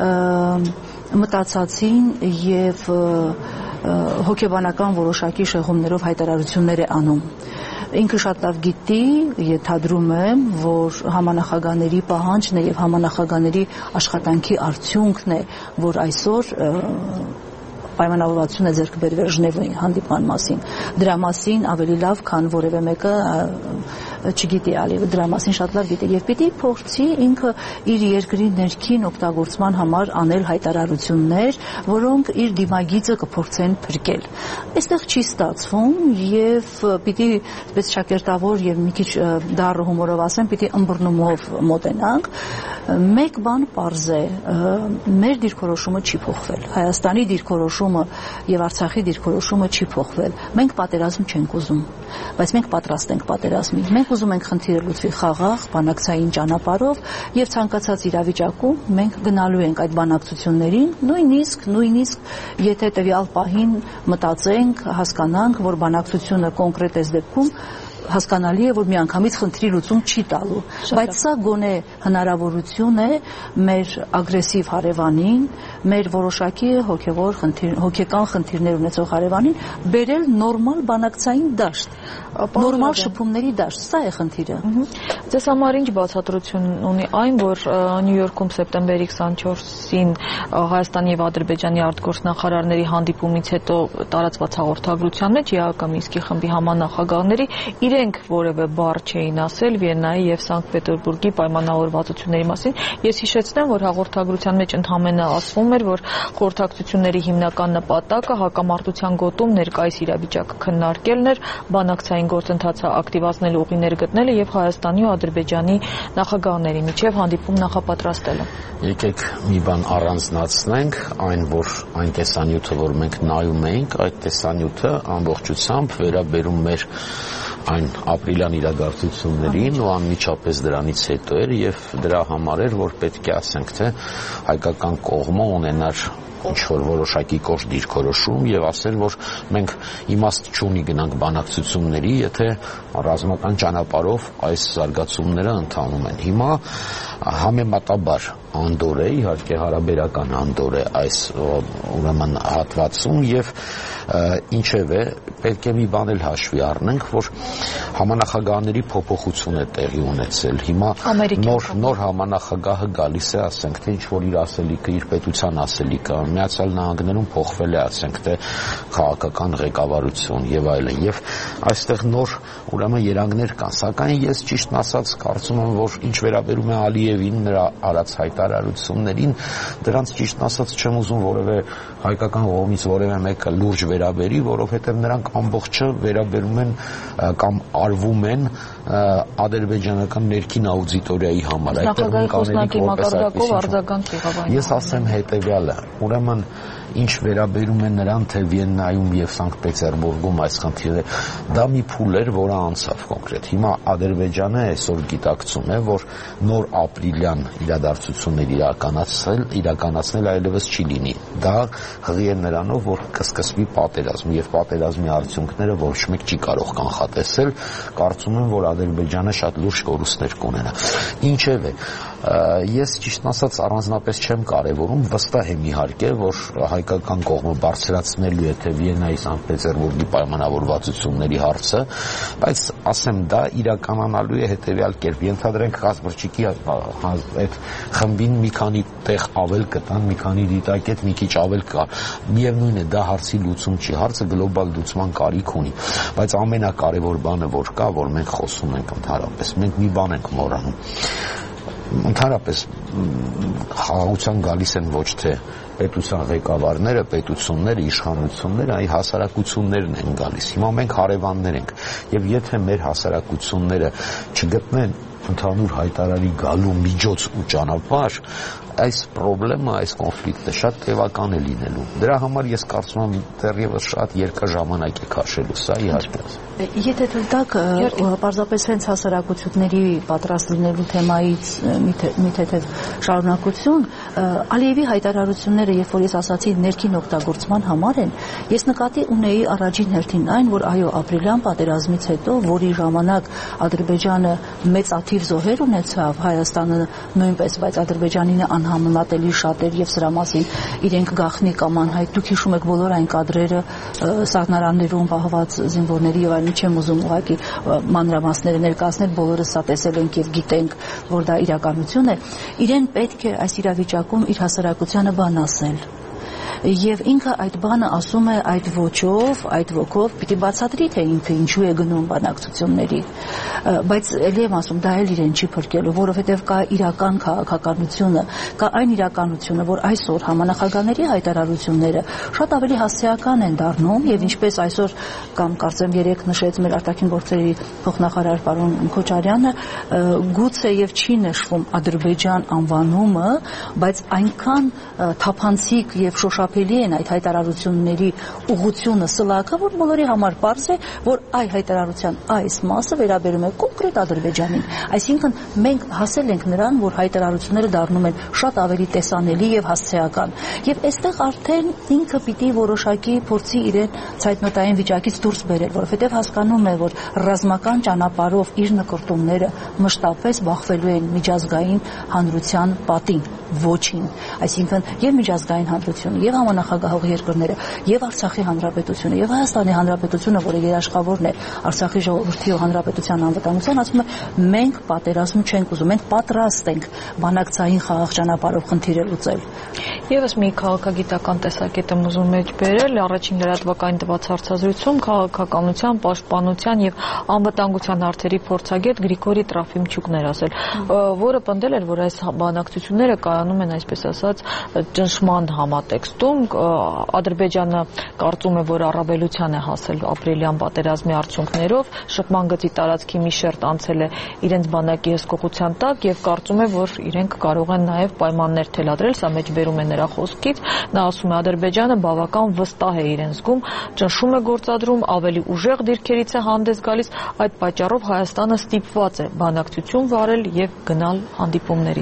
մտածածին եւ հոգեբանական որոշակի շեղումներով հայտարարություններ է անում։ Ինքը շատ լավ գիտի, ենթադրում եմ, որ համանախագահների պահանջն է եւ համանախագահների աշխատանքի արդյունքն է, որ այսօր պայմանավորվածություն է ձեռք բերվել Ժնևի հանդիպման մասին։ Դրա մասին ավելի լավ, քան որևէ մեկը չգիտի, Ալիևը դրա մասին շատ լավ գիտի եւ պիտի փորձի ինքը իր երկրի ներքին օգտագործման համար անել հայտարարություններ, որոնք իր դիմագիծը կփորձեն փրկել։ Այստեղ չի ստացվում եւ պիտի այսպես շակերտավոր եւ մի քիչ դառը հումորով ասեմ, պիտի ըմբռնումով մոտենանք։ Մեկ բան պարզ է, մեր դիրքորոշումը չի փոխվել։ Հայաստանի դիրքորոշումը եւ Արցախի դիրքորոշումը չի փոխվել։ Մենք պատերազմ չենք ուզում, բայց մենք պատրաստ ենք պատերազմի։ Մենք ուզում ենք խնդիրը լուծվի խաղաղ, բանակցային ճանապարհով եւ ցանկացած իրավիճակում մենք գնալու ենք այդ բանակցություններին, նույնիսկ եթե տվյալ պահին մտածենք, հասկանանք, որ բանակցությունը կոնկրետ այս դեպքում հասկանալի է, որ միանգամից խնդրի լուծում չի տալու, բայց սա գոնե հնարավորություն է մեր ագրեսիվ հարևանին, մեր որոշակի հոգեկան խնդիրներ ունեցող հարևանին բերել նորմալ բանակցային դաշտ, նորմալ շփումների դաշտ, սա է խնդիրը։ Ձեզ համար ինչ բացատրություն ունի այն, որ Նյու Յորքում սեպտեմբերի 24-ին Հայաստանի եւ Ադրբեջանի արտգործնախարարների հանդիպումից հետո տարածված հաղորդագրության մեջ ԵԱՀԿ Մինսկի խմբի համանախագահների իրենք որևէ բառ չէին ասել Վիեննայի եւ Սանկտ Պետերբուրգի պայմանավորվածությունների մասին։ Ես հիշեցնեմ, որ հաղորդագրության մեջ ընդհանրապես ասվում էր, որ խորհրդակցությունների հիմնական նպատակը հակամարտության գոտում ներկայիս իրավիճակը քննարկելն էր, բանակցային գործընթացը ակտիվացնելու ուղիներ գտնելը եւ Հայաստանի ու Ադրբեջանի նախագահների միջև հանդիպում նախապատրաստելը։ Եկեք մի բան առանձնացնենք, այն տեսանյութը, որ մենք նայում էինք, այդ տեսանյութը ամբողջությամբ վերաբերում մեր այն ապրիլյան իրադարձություններին ու անմիջապես դրանից հետո էր եւ դրա համար էր, որ պետք է ասենք, թե հայկական կողմը ունենար ինչ-որ որոշակի կոշտ դիրքորոշում եւ ասել, որ մենք իմաստ չունի գնանք բանակցությունների, եթե ռազմական ճանապարհով այս զարգացումները ընթանում են։ Հիմա համեմատաբար անդոր է, իհարկե հարաբերական անդոր է այս ուրեմն հատվածում եւ ինչևէ պետք է մի բան էլ հաշվի առնենք, որ համանախագահների փոփոխություն է տեղի ունեցել։ Հիմա նոր համանախագահը գալիս է, ասենք, թե ինչ-որ իր ասելիքը, իր պետության ասելիքը, Միացյալ Նահանգներում փոխվել է, ասենք, թե քաղաքական ղեկավարություն եւ այլն, եւ այստեղ նոր ուրեմն երանգներ կան, սակայն ես ճիշտն ասած կարծում եմ, որ ինչ վերաբերում է Ալիևին, նրա արած հայտարարություններին, դրանց ճիշտն ասած չեմ ուզում որևէ հայկական կողմից որևէ մեկը լուրջ վերաբերի, որովհետեւ նրանք ամբողջը վերաբերում են կամ արվում են ադրբեջանական ներքին աուդիտորիայի համար։ Նախագահի խոսնակի մակարդակով արձագանք եղավ այն։ Ես ասեմ հետեւյալը, ուրեմն ինչ վերաբերում է նրան, թե Վիեննայում եւ Սանկտ Պետերբուրգում այս խնդիրը, դա մի փուլ էր, որը անցավ կոնկրետ։ Հիմա Ադրբեջանը այսօր գիտակցում է, որ նոր ապրիլյան իրադարձություններ իրականացնել այլևս չի լինի։ Դա հղի է նրանով, որ կսկսվի պատերազմ եւ պատերազմի արդյունքները ոչ մեկ չի կարող կանխատեսել։ Կարծում եմ, որ Ադրբեջանը շատ լուրջ կորուստներ կունենա։ Ինչևէ, ես ճիշտն ասած առանձնապես չեմ կարևորում, վստահ եմ իհարկե, որ հայկական կողմը բարձրացնելու է թե Վիեննայի Սանկտ Պետերբուրգի պայմանավորվածությունների հարցը, բայց ասեմ դա իրականանալու է հետեւյալ կերպ։ Ենթադրենք Ղազբրչիկի այդ խմբին մի քանի տեղ ավել կտան, մի քանի դիտակետ մի քիչ ավել կա։ Միևնույն է, դա հարցի լուծում չի, հարցը գլոբալ լուծման կարիք ունի, բայց ամենակարևոր բանը որ կա, որ մենք խոսում ենք ընդհանրապես, մենք մի բան ենք մոռանում։ Ընդհանրապես խաղաղության գալիս են ոչ թե պետության ղեկավարները, պետությունները, իշխանությունները, այլ հասարակություններն են գալիս։ Հիմա մենք հարևաններ ենք եւ եթե մեր հասարակությունները չգտնեն ընդհանուր հայտարարի գալու միջոց ու ճանապարհ, այս խնդրը, այս կոնֆլիկտը շատ տևական է լինելու։ Դրա համար ես կարծում եմ դեռևս շատ երկար ժամանակ է քաշելու, սա իհարկե։ Եթե թույլ տաք, պարզապես հենց հասարակությունների պատրաստ լինելու թեմայից մի թեթև շարունակություն, Ալիևի հայտարարությունները, երբ որ ես ասացի ներքին օգտագործման համար են, ես նկատի ունեի առաջին հերթին այն, որ այո, ապրիլյան պատերազմից հետո, որի ժամանակ Ադրբեջանը մեծ աթիվ զոհեր ունեցավ, Հայաստանը նույնպես, բայց Ադրբեջանին անհամեմատելի շատ էր եւ սրա մասին իրենք գաղտնի կամ անհայտ, դուք հիշում եք բոլոր այն կադրերը սառնարաններում պահված զինվորների եւ այլն, չեմ ուզում ուղղակի մանրամասները ներկայացնել, բոլորս սա տեսել ենք եւ գիտենք, որ դա իրականություն է, իրեն պետք է այս իրավիճակում իր հասարակությանը բան ասել։ եւ ինքը այդ բանը ասում է այդ ոճով, այդ ոգով, պիտի բացատրի թե ինքը ինչու է գնում բանակցությունների, բայց ելի եմ ասում, դա էլ իրեն չի փրկելու, որովհետեւ կա իրական քաղաքականությունը, կա այն իրականությունը, որ այսօր համանախագահների հայտարարությունները շատ ավելի հասցեական են դառնում եւ ինչպես այսօր կամ կարծեմ երեք նշեց մեր արտաքին գործերի փոխնախարար պարոն Քոչարյանը, գուցե եւ չի նշվում Ադրբեջան անվանումը, բայց այնքան թափանցիկ եւ շոշափելի են այդ հայտարարությունների ուղղությունը, սլաքը, որ բոլորի համար պարզ է, որ այ հայտարարության այս մասը վերաբերում է կոնկրետ Ադրբեջանին, այսինքն մենք հասել ենք նրան, որ հայտարարությունները դառնում են շատ ավելի տեսանելի եւ հասցեական եւ այստեղ արդեն ինքը պիտի որոշակի փորձի իրեն ցայտնոտային վիճակից դուրս բերել, որովհետեւ հասկանում է, որ ռազմական ճանապարհով իր նկարտումները մշտապես բախվելու են միջազգային հանրության պատին, ոչին, այսինքն եւ միջազգային հանրությունը, եւ համանախագահող երկրները, եւ Արցախի հանրապետությունը, եւ Հայաստանի հանրապետությունը, որը երաշխավորն է Արցախի ժողովրդի ու հանրապետության անվտանգության, ասում է մենք պատերազմ չենք ուզում, մենք պատրաստ ենք բանակցային խաղաղ ճանապարհով խնդիրը լուծել։ Եվս մի քաղաքագիտական տեսակետ եմ ուզում մեջ բերել, առաջին լրատվակային տված հարցազրույցում քաղաքականության, պաշտպանության եւ անվտանգության հարցերի փորձագետ Գրիգորի Տրոֆիմչուկն էր ասել, որը պնդել էր, որ այս բանակցությունները կայանում են, այսպես ասած, ճնշման համատեքստում, Ադրբեջանը կարծում է, որ առավելության է հասել ապրիլյան պատերազմի արդյունքներով, շփման գծի տարածքի մի շերտ անցել է իրենց բանակի հսկողության տակ եւ կարծում է, որ իրենք կարող են նաեւ պայմաններ թելադրել, սա մեջբերում է նրա խոսքից, նա ասում է Ադրբեջանը բավական վստահ է իրեն զգում, ճնշում է գործադրում, ավելի ուժեղ դիրքերից է հանդես գալիս, այդ պատճառով Հայաստանը ստիպված է բանակցություն վարել եւ գնալ հանդիպումների։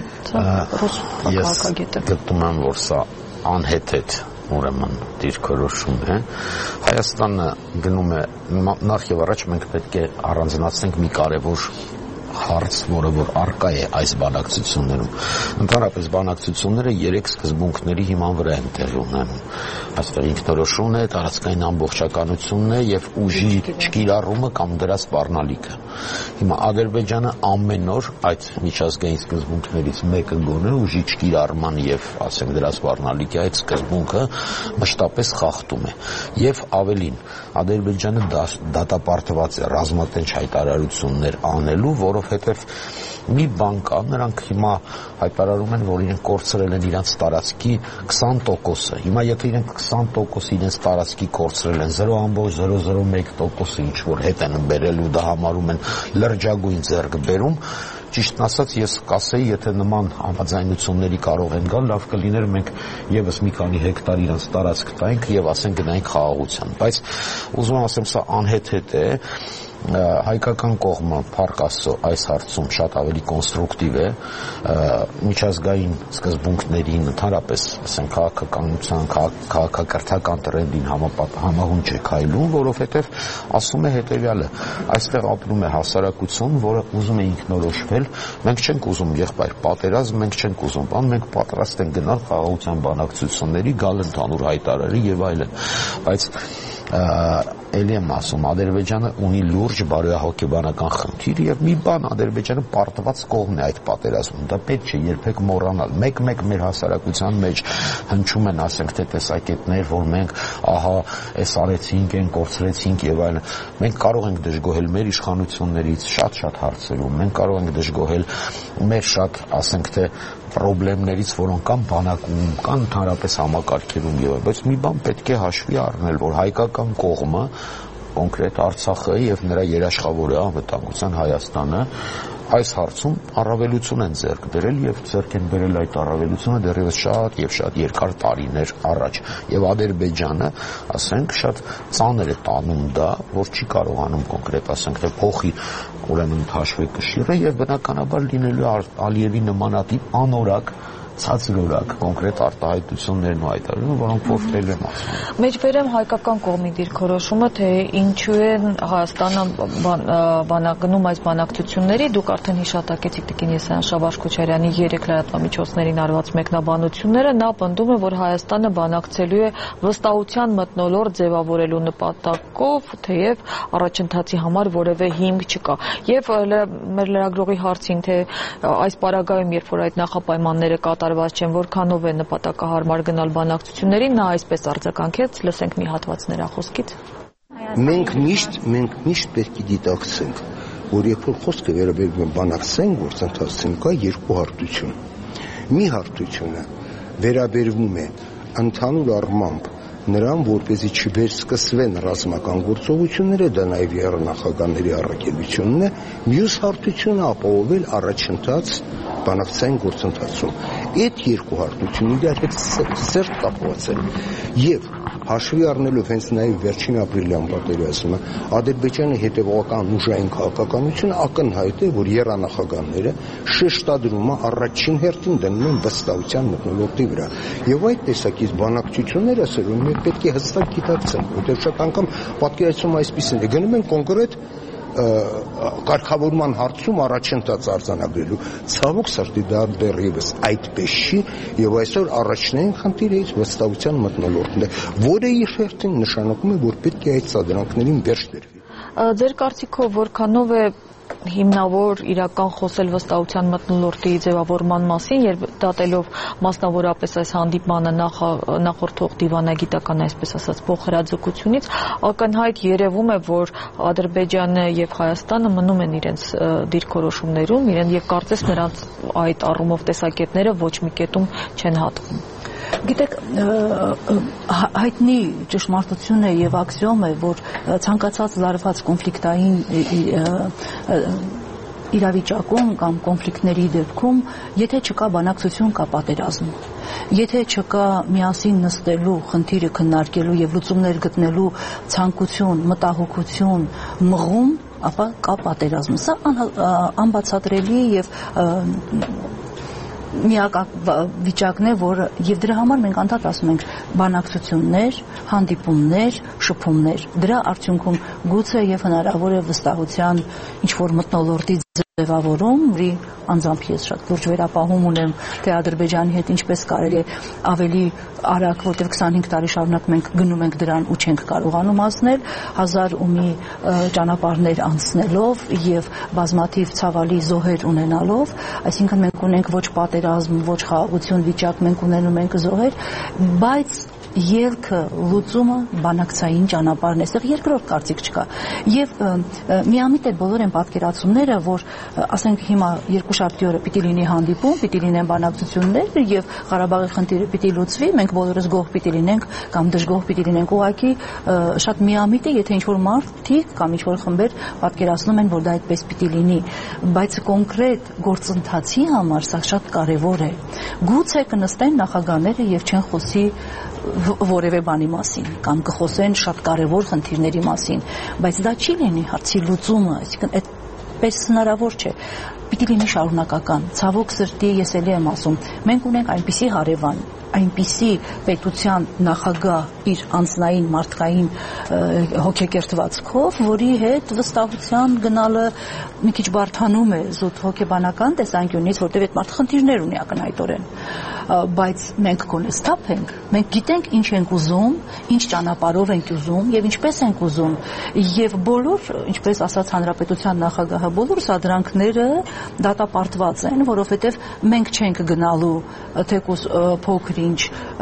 Ես գտնում եմ, որ սա անհեթեթ ուրեմն դիրքորոշում է։ Հայաստանը գնում է նախ եւ առաջ մենք պետք է առանձնացնենք մի կարևոր հարց, որը որ արկա է այս բանակցություններում։ Ընդհանրապես բանակցությունները 3 սկզբունքների հիման վրա են տեղի ունենում։ Այստեղ ինքնորոշումն է, տարածքային ամբողջականությունն է եւ ուժի չկիրառումը կամ դրա սպառնալիքը։ Հիմա Ադրբեջանը ամեն օր այդ միջազգային սկզբունքներից մեկը գոնե ուժի չկիրառման եւ ասենք դրա սպառնալիքի այդ սկզբունքը մշտապես խախտում է։ Եվ ավելին, Ադրբեջանը դատապարտված է ռազմատենչ հայտարարություններ անելու, որովհետեւ մի բան կա, նրանք հիմա հայտարարում են, որ իրենք կորցրել են իրենց տարածքի 20%-ը։ Հիմա եթե իրենք 20% իրենց տարածքի կորցրել են, 0.001%-ը ինչ որ հետ են բերել ու դա համարում են լրջագույն ձեռքբերում, ճիշտն ասած ես կասեի, եթե նման համաձայնությունների կարող են գալ, լավ կլիներ մենք եւս մի քանի հեկտար իրենց տարածք տայինք եւ ասենք գնայինք խաղաղության, բայց ուզում եմ ասեմ, սա անհեթեթ է։ Հայկական կողմը փառք Աստծո այս հարցում շատ ավելի կոնստրուկտիվ է, միջազգային սկզբունքներին, ընդհանրապես ասենք քաղաքականության, քաղաքակրթական տրենդին համահունչ է քայլում, որովհետև ասում է հետևյալը. այստեղ ապրում է հասարակություն, որը ուզում է ինքնորոշվել, մենք չենք ուզում եղբայր պատերազմ, մենք չենք ուզում բան, մենք պատրաստ ենք գնալ խաղաղության բանակցությունների, գալ ընդհանուր հայտարարի եւ այլն, բայց էլի եմ ասում, Ադրբեջանը ունի լուրջ բարոյահոգեբանական խնդիր եւ մի բան Ադրբեջանը պարտված կողմն է այդ պատերազմում, դա պետք չէ երբեք մոռանալ։ Մեկ մեր հասարակության մեջ հնչում են, ասենք թե տեսակետներ, որ մենք ահա էս արեցինք, են կորցրեցինք եւ այլն։ Մենք կարող ենք դժգոհել մեր իշխանություններից շատ հարցերում, մենք կարող ենք դժգոհել մեր շատ, ասենք թե պրոբլեմներից, որոնք կան բանակում, կան ընդհանրապես համակարգերում եւ այլն, բայց մի բան պետք է հաշվի առնել, որ հայկական կողմը, կոնկրետ Արցախը եւ նրա երաշխավորը անվտանգության Հայաստանը այս հարցում առավելություն են ձեռք բերել եւ ձեռք են բերել այդ առավելությունը դեռևս շատ երկար տարիներ առաջ եւ Ադրբեջանը, ասենք, շատ ծանր է տանում դա, որ չի կարողանում կոնկրետ, ասենք, թե փոխի ուրեմն հաշվեկշիռը եւ բնականաբար լինելու Ալիևի նմանատիպ անորակ ցածրորակ կոնկրետ արտահայտություններն ու հայտարարությունները, որոնք ողջել եմ ասում։ Մեջբերեմ հայկական կողմի դիրքորոշումը, թե ինչու է Հայաստանը բանակցում այս բանակցությունների, դուք արդեն հիշատակեցիք Տիկին Եսայան Շավարժ Քոչարյանի 3 լրատվամիջոցներին արված մեկնաբանությունները, նա պնդում է, որ Հայաստանը բանակցելու է վստահության մթնոլորտ ձևավորելու նպատակով, թեև առաջընթացի համար որևէ հիմք չկա։ Եվ մեր լրագրողի հարցին, թե այս պարագայում, երբ որ այդ նախապայմանները կատարված չեն, որքանով է նպատակահարմար գնալ բանակցություններին, նա այսպես արձագանքեց, լսենք մի հատված նրա խոսքից։ Մենք միշտ պետք է դիտակցենք, որ երբ որ խոսքը վերաբերում է բանակցային գործընթացին, կա երկու հարթություն։ Մի հարթությունը վերաբերվում է ընդհանուր առմամբ նրան, որպեսզի չվերսկսվեն ռազմական գործողությունները, դա նաև եռնախագահների առաքելությունն է, մյուս հարթությունը ապահովել առաջընթաց բանակցային գործընթացում։ Այդ երկու հարթությունները իրար հետ սերտ կապված են եւ հաշվի առնելով հենց նաև վերջին ապրիլյան պատերազմը, Ադրբեջանի հետևողական ուժային քաղաքականությունը ակնհայտ է, որ եռանախագահները շեշտադրումը առաջին հերթին դնում են վստահության մթնոլորտի վրա։ Եվ այդ տեսակից բանակցությունները ասելով մենք պետք է հստակ գիտակցենք, որտեղ շատ անգամ պատկերացումը այսպիսին է, գնում են կոնկրետ կարգավորման հարցում առաջընթաց արձանագրելու։ Ցավոք սրտի դա դեռևս այդպես չի եւ այսօր առաջնային խնդիրը վստահության մթնոլորտն է, որը իր հերթին նշանակում է, որ պետք է այդ սադրանքներին վերջ դրվի։ Ձեր կարծիքով որքանով է հիմնավոր իրական խոսել վստահության մթնոլորտի ձևավորման մասին, երբ դատելով մասնավորապես այս հանդիպմանը նախորդող դիվանագիտական, այսպես ասած, փոխհրաձգությունից, ակնհայտ երևում է, որ Ադրբեջանը եւ Հայաստանը մնում են իրենց դիրքորոշումներում, եւ կարծես նրանց այդ առումով տեսակետները ոչ մի կետում չեն հատվում։ Գիտեք, հայտնի ճշմարտություն է եւ աքսիոմ է, որ ցանկացած լարված կոնֆլիկտային իրավիճակում կամ կոնֆլիկտների դեպքում, եթե չկա բանակցություն, կա պատերազմ։ Եթե չկա միասին նստելու, խնդիրը քննարկելու եւ լուծումներ գտնելու ցանկություն, մտահոգություն, մղում, ապա կա պատերազմ։ Սա անբացատրելի եւ միակ վիճակն է, որ եւ դրա համար մենք անդադ ասում ենք բանակցություններ, հանդիպումներ, շփումներ։ Դրա արդյունքում գուցե եւ հնարավոր է վստահության ինչ որ մթնոլորտի ձևավորում, որի անձամբ ես շատ լուրջ վերապահում ունեմ, թե Ադրբեջանի հետ ինչպես կարելի է ավելի արագ, որտեղ 25 տարի շարունակ մենք գնում ենք դրան ու չենք կարողանում հասնել, 1000 ու մի ճանապարհներ անցնելով եւ բազմաթիվ ցավալի զոհեր ունենալով, այսինքն մենք ունենք ոչ պատերազմ, ոչ խաղաղություն վիճակ, մենք ունենում ենք զոհեր, բայց ելքը լուծումը բանակցային ճանապարհն է, այստեղ երկրորդ կարծիք չկա։ Եվ միամիտ էլ բոլոր են պատկերացումները, որ ասենք հիմա երկուշաբթի օրը պիտի լինի հանդիպում, պիտի լինեն բանակցություններ եւ Ղարաբաղի խնդիրը պիտի լուծվի, մենք բոլորս գող պիտի լինենք կամ դժգող պիտի լինենք, ուղղակի շատ միամիտ է, եթե ինչ-որ մարդիկ կամ ինչ-որ խմբեր պատկերացնում են, որ դա այդպես պիտի լինի, բայց կոնկրետ գործընթացի համար սա շատ կարեւոր է։ Գուցե կնստեն նախագահները եւ չեն խոսի որևէ բանի մասին կամ կխոսեն շատ կարևոր խնդիրների մասին, բայց դա չի լինի հարցի լուծումը, այսինքն այդպես հնարավոր չէ։ Պիտի լինի շարունակական։ Ցավոք սրտի ես էլի եմ ասում, մենք ունենք այնպիսի հարևան, այնպիսի պետության նախագահ իր անձնային մարդկային հոգեկերտվածքով, որի հետ վստահության գնալը մի քիչ բարդանում է զուտ հոգեբանական տեսանկյունից, որտեղ այդ մարդը խնդիրներ ունի ակնհայտորեն, բայց մենք կոնստապ ենք, մենք գիտենք ինչ ենք ուզում, ինչ ճանապարհով ենք ուզում եւ ինչպես ենք ուզում, եւ բոլոր, ինչպես ասաց հանրապետության նախագահը, բոլոր սադրանքները դատապարտված են, որովհետեւ մենք չենք գնալու թեկուզ փոքր-ինչ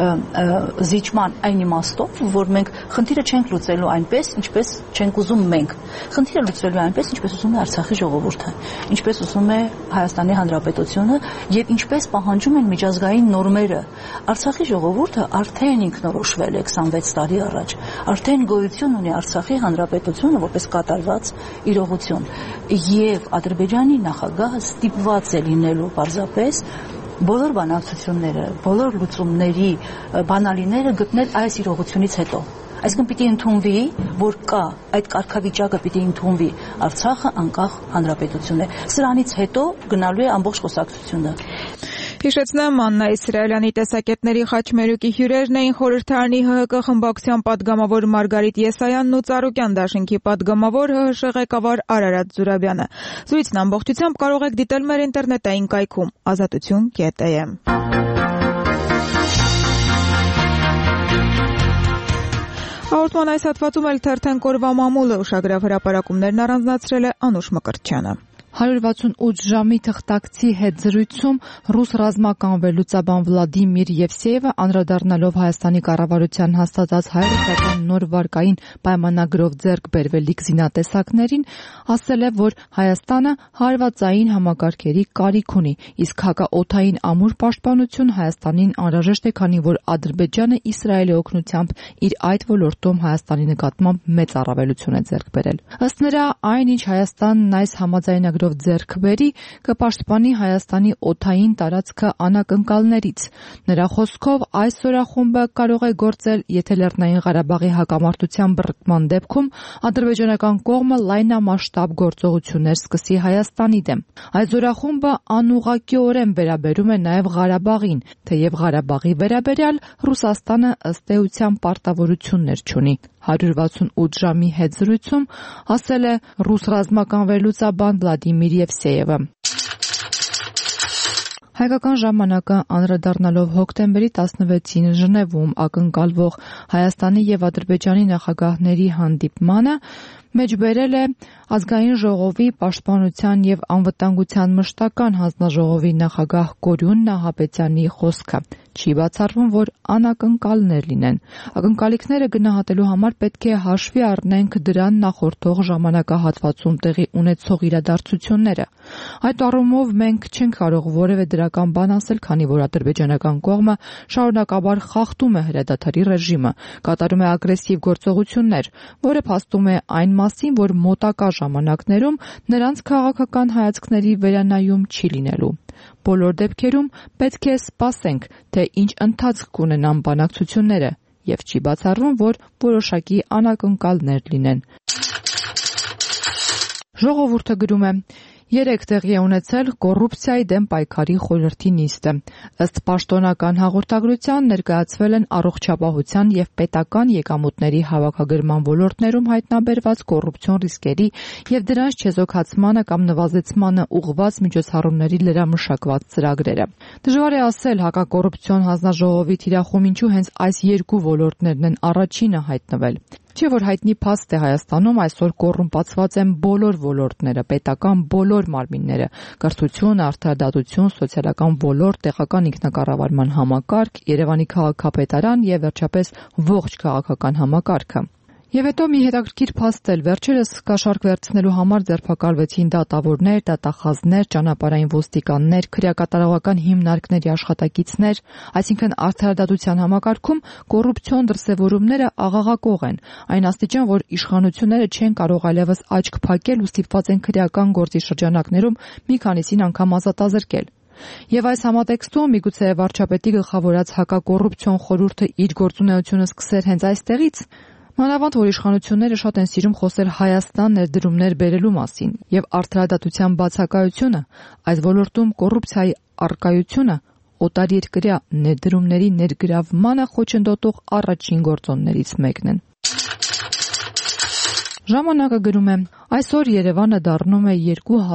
զիջման այն իմաստով, որ մենք խնդիրը չենք լուծելու այնպես, ինչպես չենք ուզում մենք։ Խնդիրը լուծվելու այնպես, ինչպես ուզում է Արցախի ժողովուրդը, ինչպես ուզում է Հայաստանի Հանրապետությունը եւ ինչպես պահանջում են միջազգային նորմերը։ Արցախի ժողովուրդը արդեն ինքնորոշվել է 26 տարի առաջ, արդեն գոյություն ունի Արցախի Հանրապետությունը որպես կատարված իրողություն եւ Ադրբեջանի նախագահը ստիպված է լինելու պարզապես բոլոր բանակցությունները, բոլոր լուծումների բանալիները գտնել այս իրողությունից հետո։ Այսինքն պիտի ընդունվի, որ կա այդ կարգավիճակը պիտի ընդունվի, Արցախը անկախ հանրապետություն է։ Սրանից հետո գնալու է ամբողջ խոսակցությունը։ Հիշեցնեմ, Աննա Իսրայելյանի տեսակետների խաչմերուկի հյուրերն էին խորհրդարանի ՀՀԿ խմբակցության падգամավոր Մարգարիտ Եսայանն ու Ծառուկյան դաշինքի падգամավոր ՀՀՇ ղեկավար Արարատ Զուրաբյանը։ Զրույցն ամբողջությամբ կարող եք դիտել մեր ինտերնետային կայքում azatutun.am։ Հաղորդման այս հատվածում էլ թերթենք օրվա մամուլը, ուշագրավ հրապարակումներն առանձնացրել է Անուշ Մկրտչյանը։ 168 ժամի թղթակցի հետ զրույցում ռուս ռազմական վերլուծաբան Վլադիմիր Եվսեևը անդրադառնալով Հայաստանի կառավարության հաստատած 100-ական նոր վարկային պայմանագրով ձեռք բերվելիք զինատեսակներին ասել է, որ Հայաստանը հարվածային համակարգերի կարիք ունի, իսկ հակաօդային ամուր պաշտպանություն Հայաստանին անհրաժեշտ է, քանի որ Ադրբեջանը Իսրայելի օգնությամբ իր այդ ոլորտում Հայաստանի նկատմամբ մեծ առավելություն է ձեռք բերել։ Ըստ նրա, այնինչ Հայաստանն այս համաձայնագրով ձեռք բերի կպաշտպանի Հայաստանի օդային տարածքը անակնկալներից։ Նրա խոսքով այս զորախումբը կարող է գործել, եթե Լեռնային Ղարաբաղի հակամարտության բռնկման դեպքում ադրբեջանական կողմը լայնամասշտաբ գործողություններ սկսի Հայաստանի դեմ։ Այս զորախումբը անուղղակիորեն վերաբերում է նաև Ղարաբաղին, թեև Ղարաբաղի վերաբերյալ Ռուսաստանը ըստ էության պարտավորություններ չունի։ 168 ժամի հետ զրույցում ասել է ռուս ռազմական վերլուծաբան Վլադիմիր Եվսեևը։ Հայկական ժամանակը անդրադառնալով հոկտեմբերի 16-ին Ժնևում ակնկալվող Հայաստանի եւ Ադրբեջանի նախագահների հանդիպմանը մեջբերել է Ազգային ժողովի պաշտպանության եւ անվտանգության մշտական հանձնաժողովի նախագահ Կորյուն Նահապետյանի խոսքը։ Չի բացառվում, որ անակնկալներ լինեն։ Ակնկալիքները գնահատելու համար պետք է հաշվի առնենք դրան նախորդող ժամանակահատվածում տեղի ունեցող իրադարձությունները։ Այդ առումով մենք չենք կարող որևէ դրական բան ասել, քանի որ ադրբեջանական կողմը շարունակաբար խախտում է հրադադարի ռեժիմը, կատարում է ագրեսիվ գործողություններ, որը փաստում է այն մասին, որ մոտակա ժամանակներում նրանց քաղաքական հայացքների վերանայում չի լինելու։ Բոլոր դեպքերում պետք է սպասենք, թե ինչ ընթացք կունենան բանակցությունները, եւ չի բացառվում, որ որոշակի անակնկալներ լինեն։ Ժողովուրդը գրում է. Երեկ տեղի է ունեցել կոռուպցիայի դեմ պայքարի խորհրդի նիստը։ Ըստ պաշտոնական հաղորդագրության ներկայացվել են առողջապահության եւ պետական եկամուտների հավաքագրման ոլորտներում հայտնաբերված կոռուպցիոն ռիսկերի եւ դրանց չեզոքացմանը կամ նվազեցմանը ուղղված միջոցառումների լրամշակված ծրագրերը։ Դժվար է ասել հակակոռուպցիոն հանձնաժողովի թիրախում ինչու հենց այս երկու ոլորտներն են առաջինը հայտնվել։ Չէ՞ որ հայտնի փաստ է Հայաստանում այսօր կոռումպացված են բոլոր ոլորտները, պետական բոլոր մարմինները՝ կրթություն, արդարադատություն, սոցիալական ոլորտ, տեղական ինքնակառավարման համակարգ, Երևանի քաղաքապետարան եւ վերջապես ողջ քաղաքական համակարգը։ Եվ հետո մի հետաքրքիր փաստ էլ վերջերս կաշառք վերցնելու համար ձերբակալվեցին դատավորներ, դատախազներ, ճանապարհային ոստիկաններ, քրեակատարողական հիմնարկների աշխատակիցներ, այսինքն արդարադատության համակարգում կոռուպցիոն դրսևորումները աղաղակող են, այն աստիճան, որ իշխանությունները չեն կարող այլևս աչք փակել ու ստիպված են քրեական գործի շրջանակներում մի քանիսին անգամ ազատազրկել։ Եվ այս համատեքստում միգուցե վարչապետի գլխավորած հակակոռուպցիոն խորհուրդը իր գործունեությունը սկսեր հենց այստեղից։ Մանավանդ որ իշխանությունները շատ են սիրում խոսել Հայաստան ներդրումներ բերելու մասին եւ արդարադատության բացակայությունը, այս ոլորտում կոռուպցիայի առկայությունը օտարերկրյա ներդրումների ներգրավմանը խոչընդոտող առաջին գործոններից մեկն են։ Ժամանակը գրում է. այսօր Երևանը դառնում է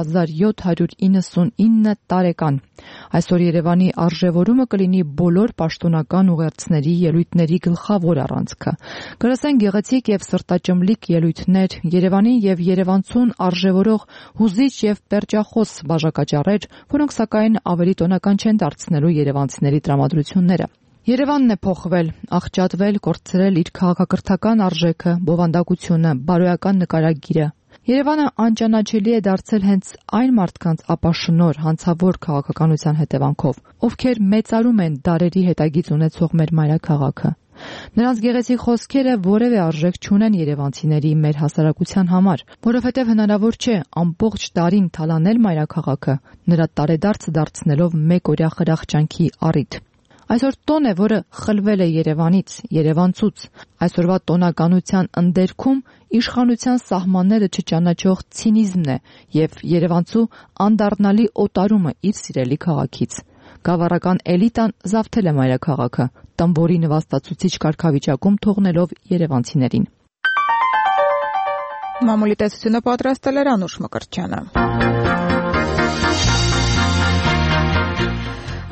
2799 տարեկան։ Այսօր Երևանի արժևորումը կլինի բոլոր պաշտոնական ուղերձների ելույթների գլխավոր առանցքը։ Կլսեն գեղեցիկ եւ սրտաճմլիկ ելույթներ, Երևանին եւ երևանցուն արժևորող հուզիչ եւ պերճախոս բաժակաճառեր, որոնք սակայն ավելի տոնական չեն դարձնելու երևանցիների տրամադրությունները։ Երևանն է փոխվել, աղճատվել, կորցրել իր քաղաքակրթական արժեքը, բովանդակությունը, բարոյական նկարագիրը։ Երևանը անճանաչելի է դարձել հենց այն մարդկանց ապաշնոր, հանցավոր քաղաքականության հետևանքով, ովքեր մեծարում են դարերի հետագիծ ունեցող մեր մայրաքաղաքը։ Նրանց գեղեցիկ խոսքերը որևէ արժեք չունեն երևանցիների մեր հասարակության համար, որովհետև հնարավոր չէ ամբողջ տարին թալանել մայրաքաղաքը, նրա տարեդարձը դարձնելով մեկօրյա խրախճանքի առիթ։ Այսօր տոն է, որը խլվել է Երևանից, երևանցուց։ Այսօրվա տոնականության ընդերքում իշխանության սահմանները չճանաչող ցինիզմն է եւ երևանցու անդառնալի օտարումը իր սիրելի քաղաքից։ Գավառական էլիտան զավթել է մայրաքաղաքը, տմբորի նվաստացուցիչ կարգավիճակում թողնելով երևանցիներին։ Մամուլի տեսությունը պատրաստել էր Անուշ Մկրտչյանը։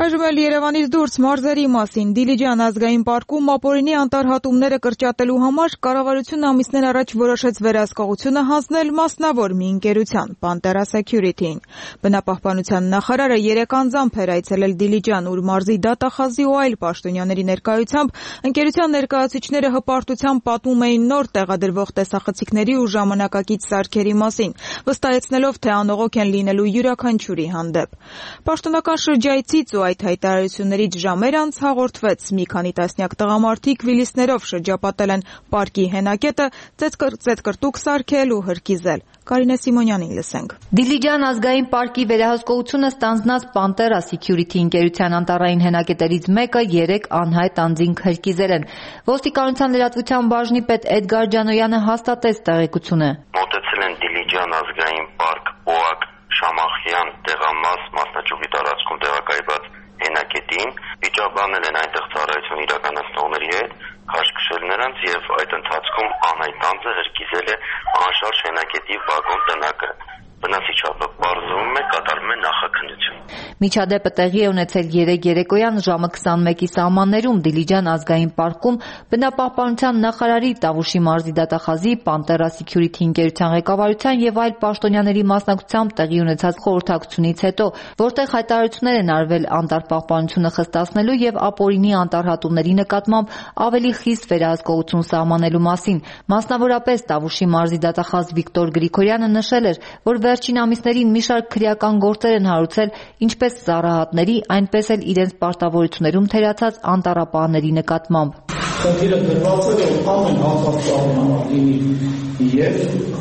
Այժմ էլ Երևանից դուրս մարզերի մասին։ Դիլիջան ազգային պարկում ապօրինի անտառհատումները կրճատելու համար կառավարությունը ամիսներ առաջ որոշեց վերահսկողությունը հանձնել մասնավոր մի ընկերության՝ Pantera Security-ին։ Բնապահպանության նախարարը 3 անձամբ էր այցելել Դիլիջան, ուր մարզի դատախազի ու այլ պաշտոնյաների ներկայությամբ ընկերության ներկայացուցիչները հպարտությամբ պատմում էին նոր տեղադրվող տեսախցիկների ու ժամանակակից սարքերի մասին, վստահեցնելով, թե անողոք են լինելու յուրաքանչյուրի հանդեպ։ Պաշտոնական շրջայցից ու այդ հայտարարություններից ժամեր անց հաղորդվեց՝ մի քանի տասնյակ տղամարդիկ վիլիսներով շրջապատել են պարկի հենակետը, ծեծկրտուկ սարքել ու հրկիզել։ Կարինե Սիմոնյանին լսենք։ Դիլիջան ազգային պարկի վերահսկողությունը ստանձնած Pantera Security ընկերության անտառային հենակետերից մեկը 3 անհայտ անձինք հրկիզել են։ Ոստիկանության լրատվության բաժնի պետ Էդգար Ջանոյանը հաստատեց տեղեկությունը։ Մոտեցել են Դիլիջան ազգային պարկ ՕԱԿ Շամախյան տեղամաս մասնաճյուղի տարածքում տեղակայված հենակետին, վիճաբանել են այնտեղ ծառայություն իրականացնողների հետ, քաշքշել նրանց եւ այդ ընթացքում անհայտ անձը հրկիզել է անշարժ հենակետի վագոն տնակը։ Վնասի չափը բարձրանում է, կատարվում է նախաքննություն։ Միջադեպը տեղի է ունեցել 3 երեկոյան ժամը 21-ի սահմաններում Դիլիջան ազգային պարկում բնապահպանության նախարարի, Տավուշի մարզի դատախազի, Pantera Security ընկերության ղեկավարության եւ այլ պաշտոնյաների մասնակցությամբ տեղի ունեցած խորհրդակցությունից հետո, որտեղ հայտարարություններ են արվել անտառպահպանությունը խստացնելու եւ ապօրինի անտառհատումների նկատմամբ ավելի խիստ վերահսկողություն սահմանելու մասին։ Մասնավորապես Տավուշի մարզի դատախազ Վիկտոր Գրիգորյանը նշել էր, որ վերջին ամիսներին մի շարք քրեական գործեր են հարուցել ինչպես ծառահատների, այնպես էլ իրենց պարտավորություններում թերացած անտառապահների նկատմամբ։ Խնդիրը դրված է, որ ամեն հաստատության լինի եւ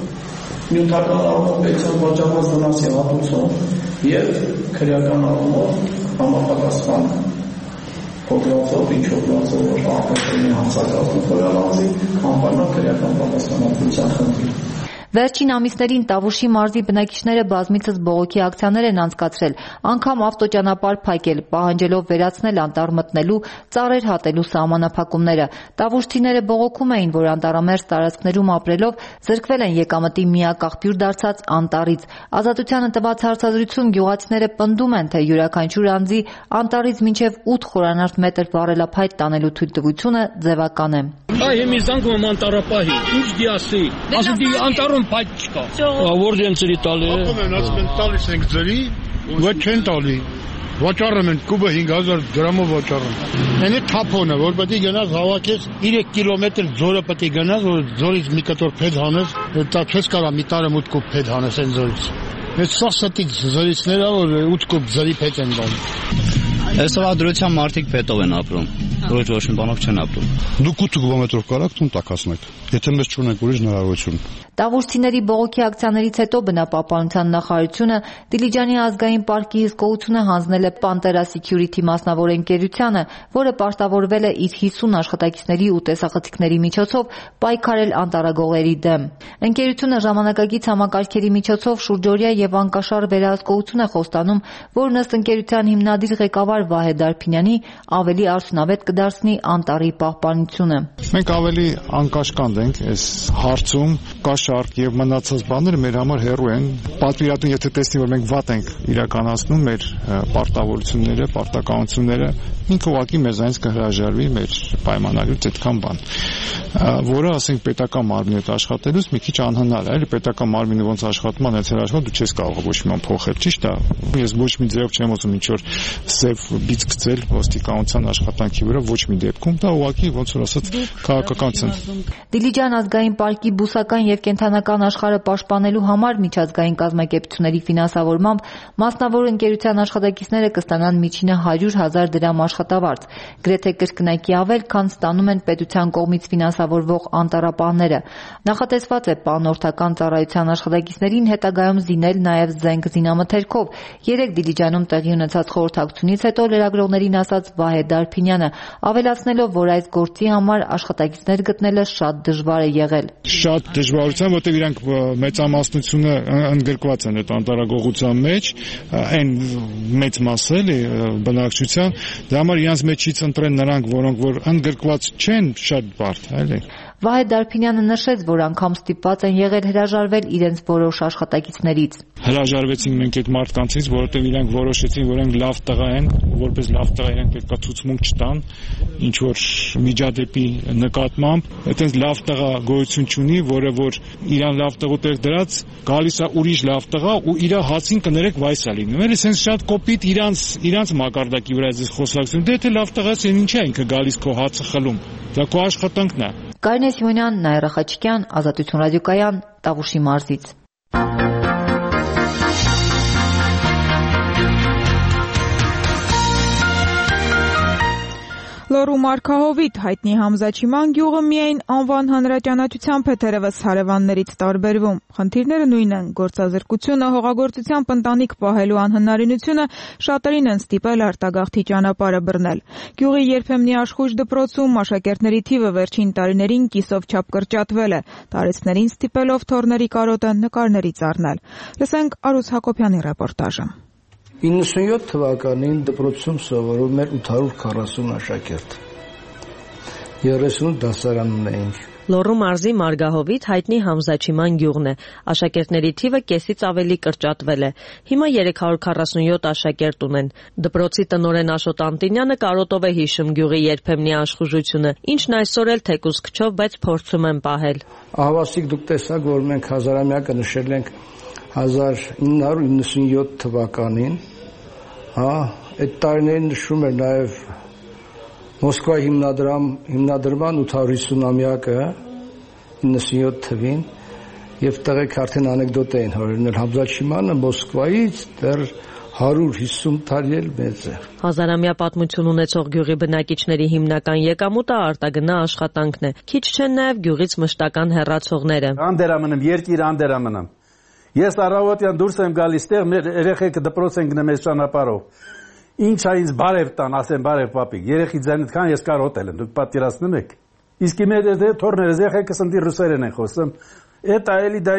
նյութական առումով պետության վաճառված վնասի հատուցում եւ քրեական առումով համապատասխան փոքրացող, ինչով լացող որ ապօրինի հանցագործություն խորալանցի, անպայման քրեական պատասխանատվության խնդիր։ Վերջին ամիսներին Տավուշի մարզի բնակիչները բազմիցս բողոքի ակցիաներ են անցկացրել, անգամ ավտոճանապարհ փակել, պահանջելով վերացնել անտառ մտնելու, ծառեր հատելու սահմանափակումները։ Տավուշցիները բողոքում էին, որ անտառամերձ տարածքներում ապրելով զրկվել են եկամտի միակ աղբյուր դարձած անտառից։ Ազատությանը տված հարցազրույցում գյուղացիները պնդում են, թե յուրաքանչյուր անձի անտառից մինչև 8 խորանարդ մետր վառելափայտ տանելու թույլտվությունը ձևական է։ Այ հիմի զանգում եմ անտառապահի, ինչ դիասի, ասի անտառում փայտ չկա։ Որ դեն ծրի տալի է։ Ասում են տալիս ենք ծրի, ոչ չեն տալի։ Վաճառում են կուբը 5000 դրամով վաճառում։ Այնի թափոնը, որ պետք է գնաս հավաքես 3 կիլոմետր ձորը պետք է գնաս, որ ձորից մի կտոր փեդ հանես, դա չես կարա մի տարը մոտ կուբ փեդ հանես այն ձորից։ Այդ սասատիկ զորիցները, որ 8 կուբ ձրի փեդ են բանում։ Այսօր ադրության մարդիկ փետով են ապրում, ոչ մի բանով չեն ապրում։ Դուք 8 կիլոմետրով կարաք տուն տակացնեք, եթե մեզ չունենք ուրիշ հնարավորություն։ Տավուշցիների բողոքի ակցիաներից հետո բնապահպանության նախարարությունը Դիլիջանի ազգային պարկի հսկողությունը հանձնել է Pantera Security մասնավոր ընկերությանը, որը պարտավորվել է իր 50 աշխատակիցների ու տեսախցիկների միջոցով պայքարել անտառագողերի դեմ։ Ընկերությունը ժամանակակից համակարգերի միջոցով շուրջօրյա եւ անկաշառ վերահսկողություն է խոստանում, որն ըստ ընկերության հիմնադիր ղեկավար Վահե Դարփինյանի ավելի արդյունավետ կդարձնի անտառի պահպանությունը։ Մենք ավելի անկաշկանդ ենք այս հարցում, կաշառք եւ մնացած բաները մեր համար հեռու են։ Պատվիրատուն եթե տեսնի, որ մենք վատ ենք իրականացնում մեր պարտավորությունները, պարտականությունները, ինքը ուղղակի մեզանից կհրաժարվի մեր պայմանագրից այդքան բան, որը ասենք պետական մարմինի հետ աշխատելուց մի քիչ անհնար է, այլ պետական մարմինը ոնց աշխատում է, այլ աշխատում դու չես կարող ոչ մի բան փոխել, ճիշտ է։ Ես ոչ մի ձևով չեմ ուզում ինչ որ սև բիծ գցել ոստիկանության աշխատանքի վրա, ոչ մի դեպքում, դա ուղղակի ոնց որ ասած քաղաքականություն։ Դիլիջան ազգային պարկի բուսական եւ կենթանական աշխարհը պաշտպանելու համար միջազգային կազմակերպությունների ֆինանսավորմամբ մասնավոր ընկերության աշխատակիցները կստանան միջինը 100,000 դրամ աշխատավարձ, գրեթե կրկնակի ավել, քան ստանում են պետության կողմից ֆինանսավորվող անտառապահները։ Նախատեսված է պանորդական ծառայության աշխատակիցներին հետագայում զինել նաև զենք զինամթերքով։ 3 Դիլիջանում տեղի ունեցած խորհրդակցությունից հետո լրագրողներին ասաց Վահե Դարփինյանը, ավելացնելով, որ այս գործի համար աշխատակիցներ գտնելը շատ դժվար է եղել։ Շատ դժվարության, որտեղ իրանք մեծամասնությունը ընդգրկված են այդ անտարագողության մեջ, այն մեծ մասը էլի բնակչության, դրա համար իրանց մեջից ընտրեն նրանք, որոնք որ ընդգրկված չեն, շատ բարդ, էլի։ Վահե Դարփինյանը նշեց, որ անգամ ստիպված են եղել հրաժարվել իրենց որոշ աշխատակիցներից։ Հրաժարվեցինք մենք այդ մարդկանցից, որովհետև իրանք որոշեցին, որ իրենք լավ տղա են, որպես լավ տղա իրենք պետք է ցուցմունք չտան, ինչ որ միջադեպի նկատմամբ, այդպես լավ տղա գոյություն չունի, որը որ իրան լավ տղուտեր դրած, գալիս է ուրիշ լավ տղա ու իր հացին կներեք վայս է լինում։ Էլի sense շատ կոպիտ իրանց մակարդակի վրա է խոսակցություն։ Դե թե լավ տղաս են, ինչա ինքը գալիս քո հացը խլում։ Դա քո աշխատանքն է։ Կարինե Սիմոնյան, Նաիրա Խաչիկյան, Ազատություն ռադիոկայան, Տավուշի մարզից։ Լոռու Մարգահովիտ հայտնի Համզաչիման գյուղը միայն անվան հանրաճանաչությամբ է թերևս հարևաններից տարբերվում։ Խնդիրները նույնն են՝ գործազրկությունը, հողագործությամբ ընտանիք պահելու անհնարինությունը շատերին են ստիպել արտագաղթի ճանապարհը բռնել։ Գյուղի երբեմնի աշխույժ դպրոցում աշակերտների թիվը վերջին տարիներին կիսով չափ կրճատվել է, տարեցներին ստիպելով թոռների կարոտը նկարներից առնել։ Լսենք Արուս Հակոբյանի ռեպորտաժը։ 97 թվականին դպրոցում սովորում էր 840 աշակերտ։ 30 դասարանում էինք։ Լոռու մարզի Մարգահովիտ հայտնի Համզաչիման գյուղն է։ Աշակերտների թիվը կեսից ավելի կրճատվել է։ Հիմա 347 աշակերտ ունեն։ Դպրոցի տնօրեն Աշոտ Անտինյանը կարոտով է հիշում գյուղի երբեմնի աշխուժությունը, ինչն այսօր էլ թեկուզ քչով, բայց փորձում են պահել։ Ահավասիկ դուք տեսաք, որ մենք հազարամյակը նշել ենք 1997 թվականին, այդ տարիներին նշում էր նաև Մոսկվայի հիմնադրման 850-ամյակը 97 թվին, եւ տղեկ արդեն անեկդոտ էին հորինել Համզաչիմանը Մոսկվայից դեռ 150 տարի էլ մեծ է։ Հազարամյա պատմություն ունեցող գյուղի բնակիչների հիմնական եկամուտը արտագնա աշխատանքն է։ Քիչ չեն նաև գյուղից մշտական հեռացողները։ Անդերամնեմ, երկիր անդերամնեմ։ Ես առավոտյան դուրս եմ գալիս տեղ, մեր երեխեքը դպրոց են գնում այս ճանապարհով։ Ինչ է ինձ բարև տան, ասեմ բարև պապիկ, երեխի ձայնդ քան ես կարոտել եմ, դուք պատկերացնում եք։ Իսկ իմ թորներս երեխեքս ընտի ռուսերեն են խոսում։ Էտա էլի դա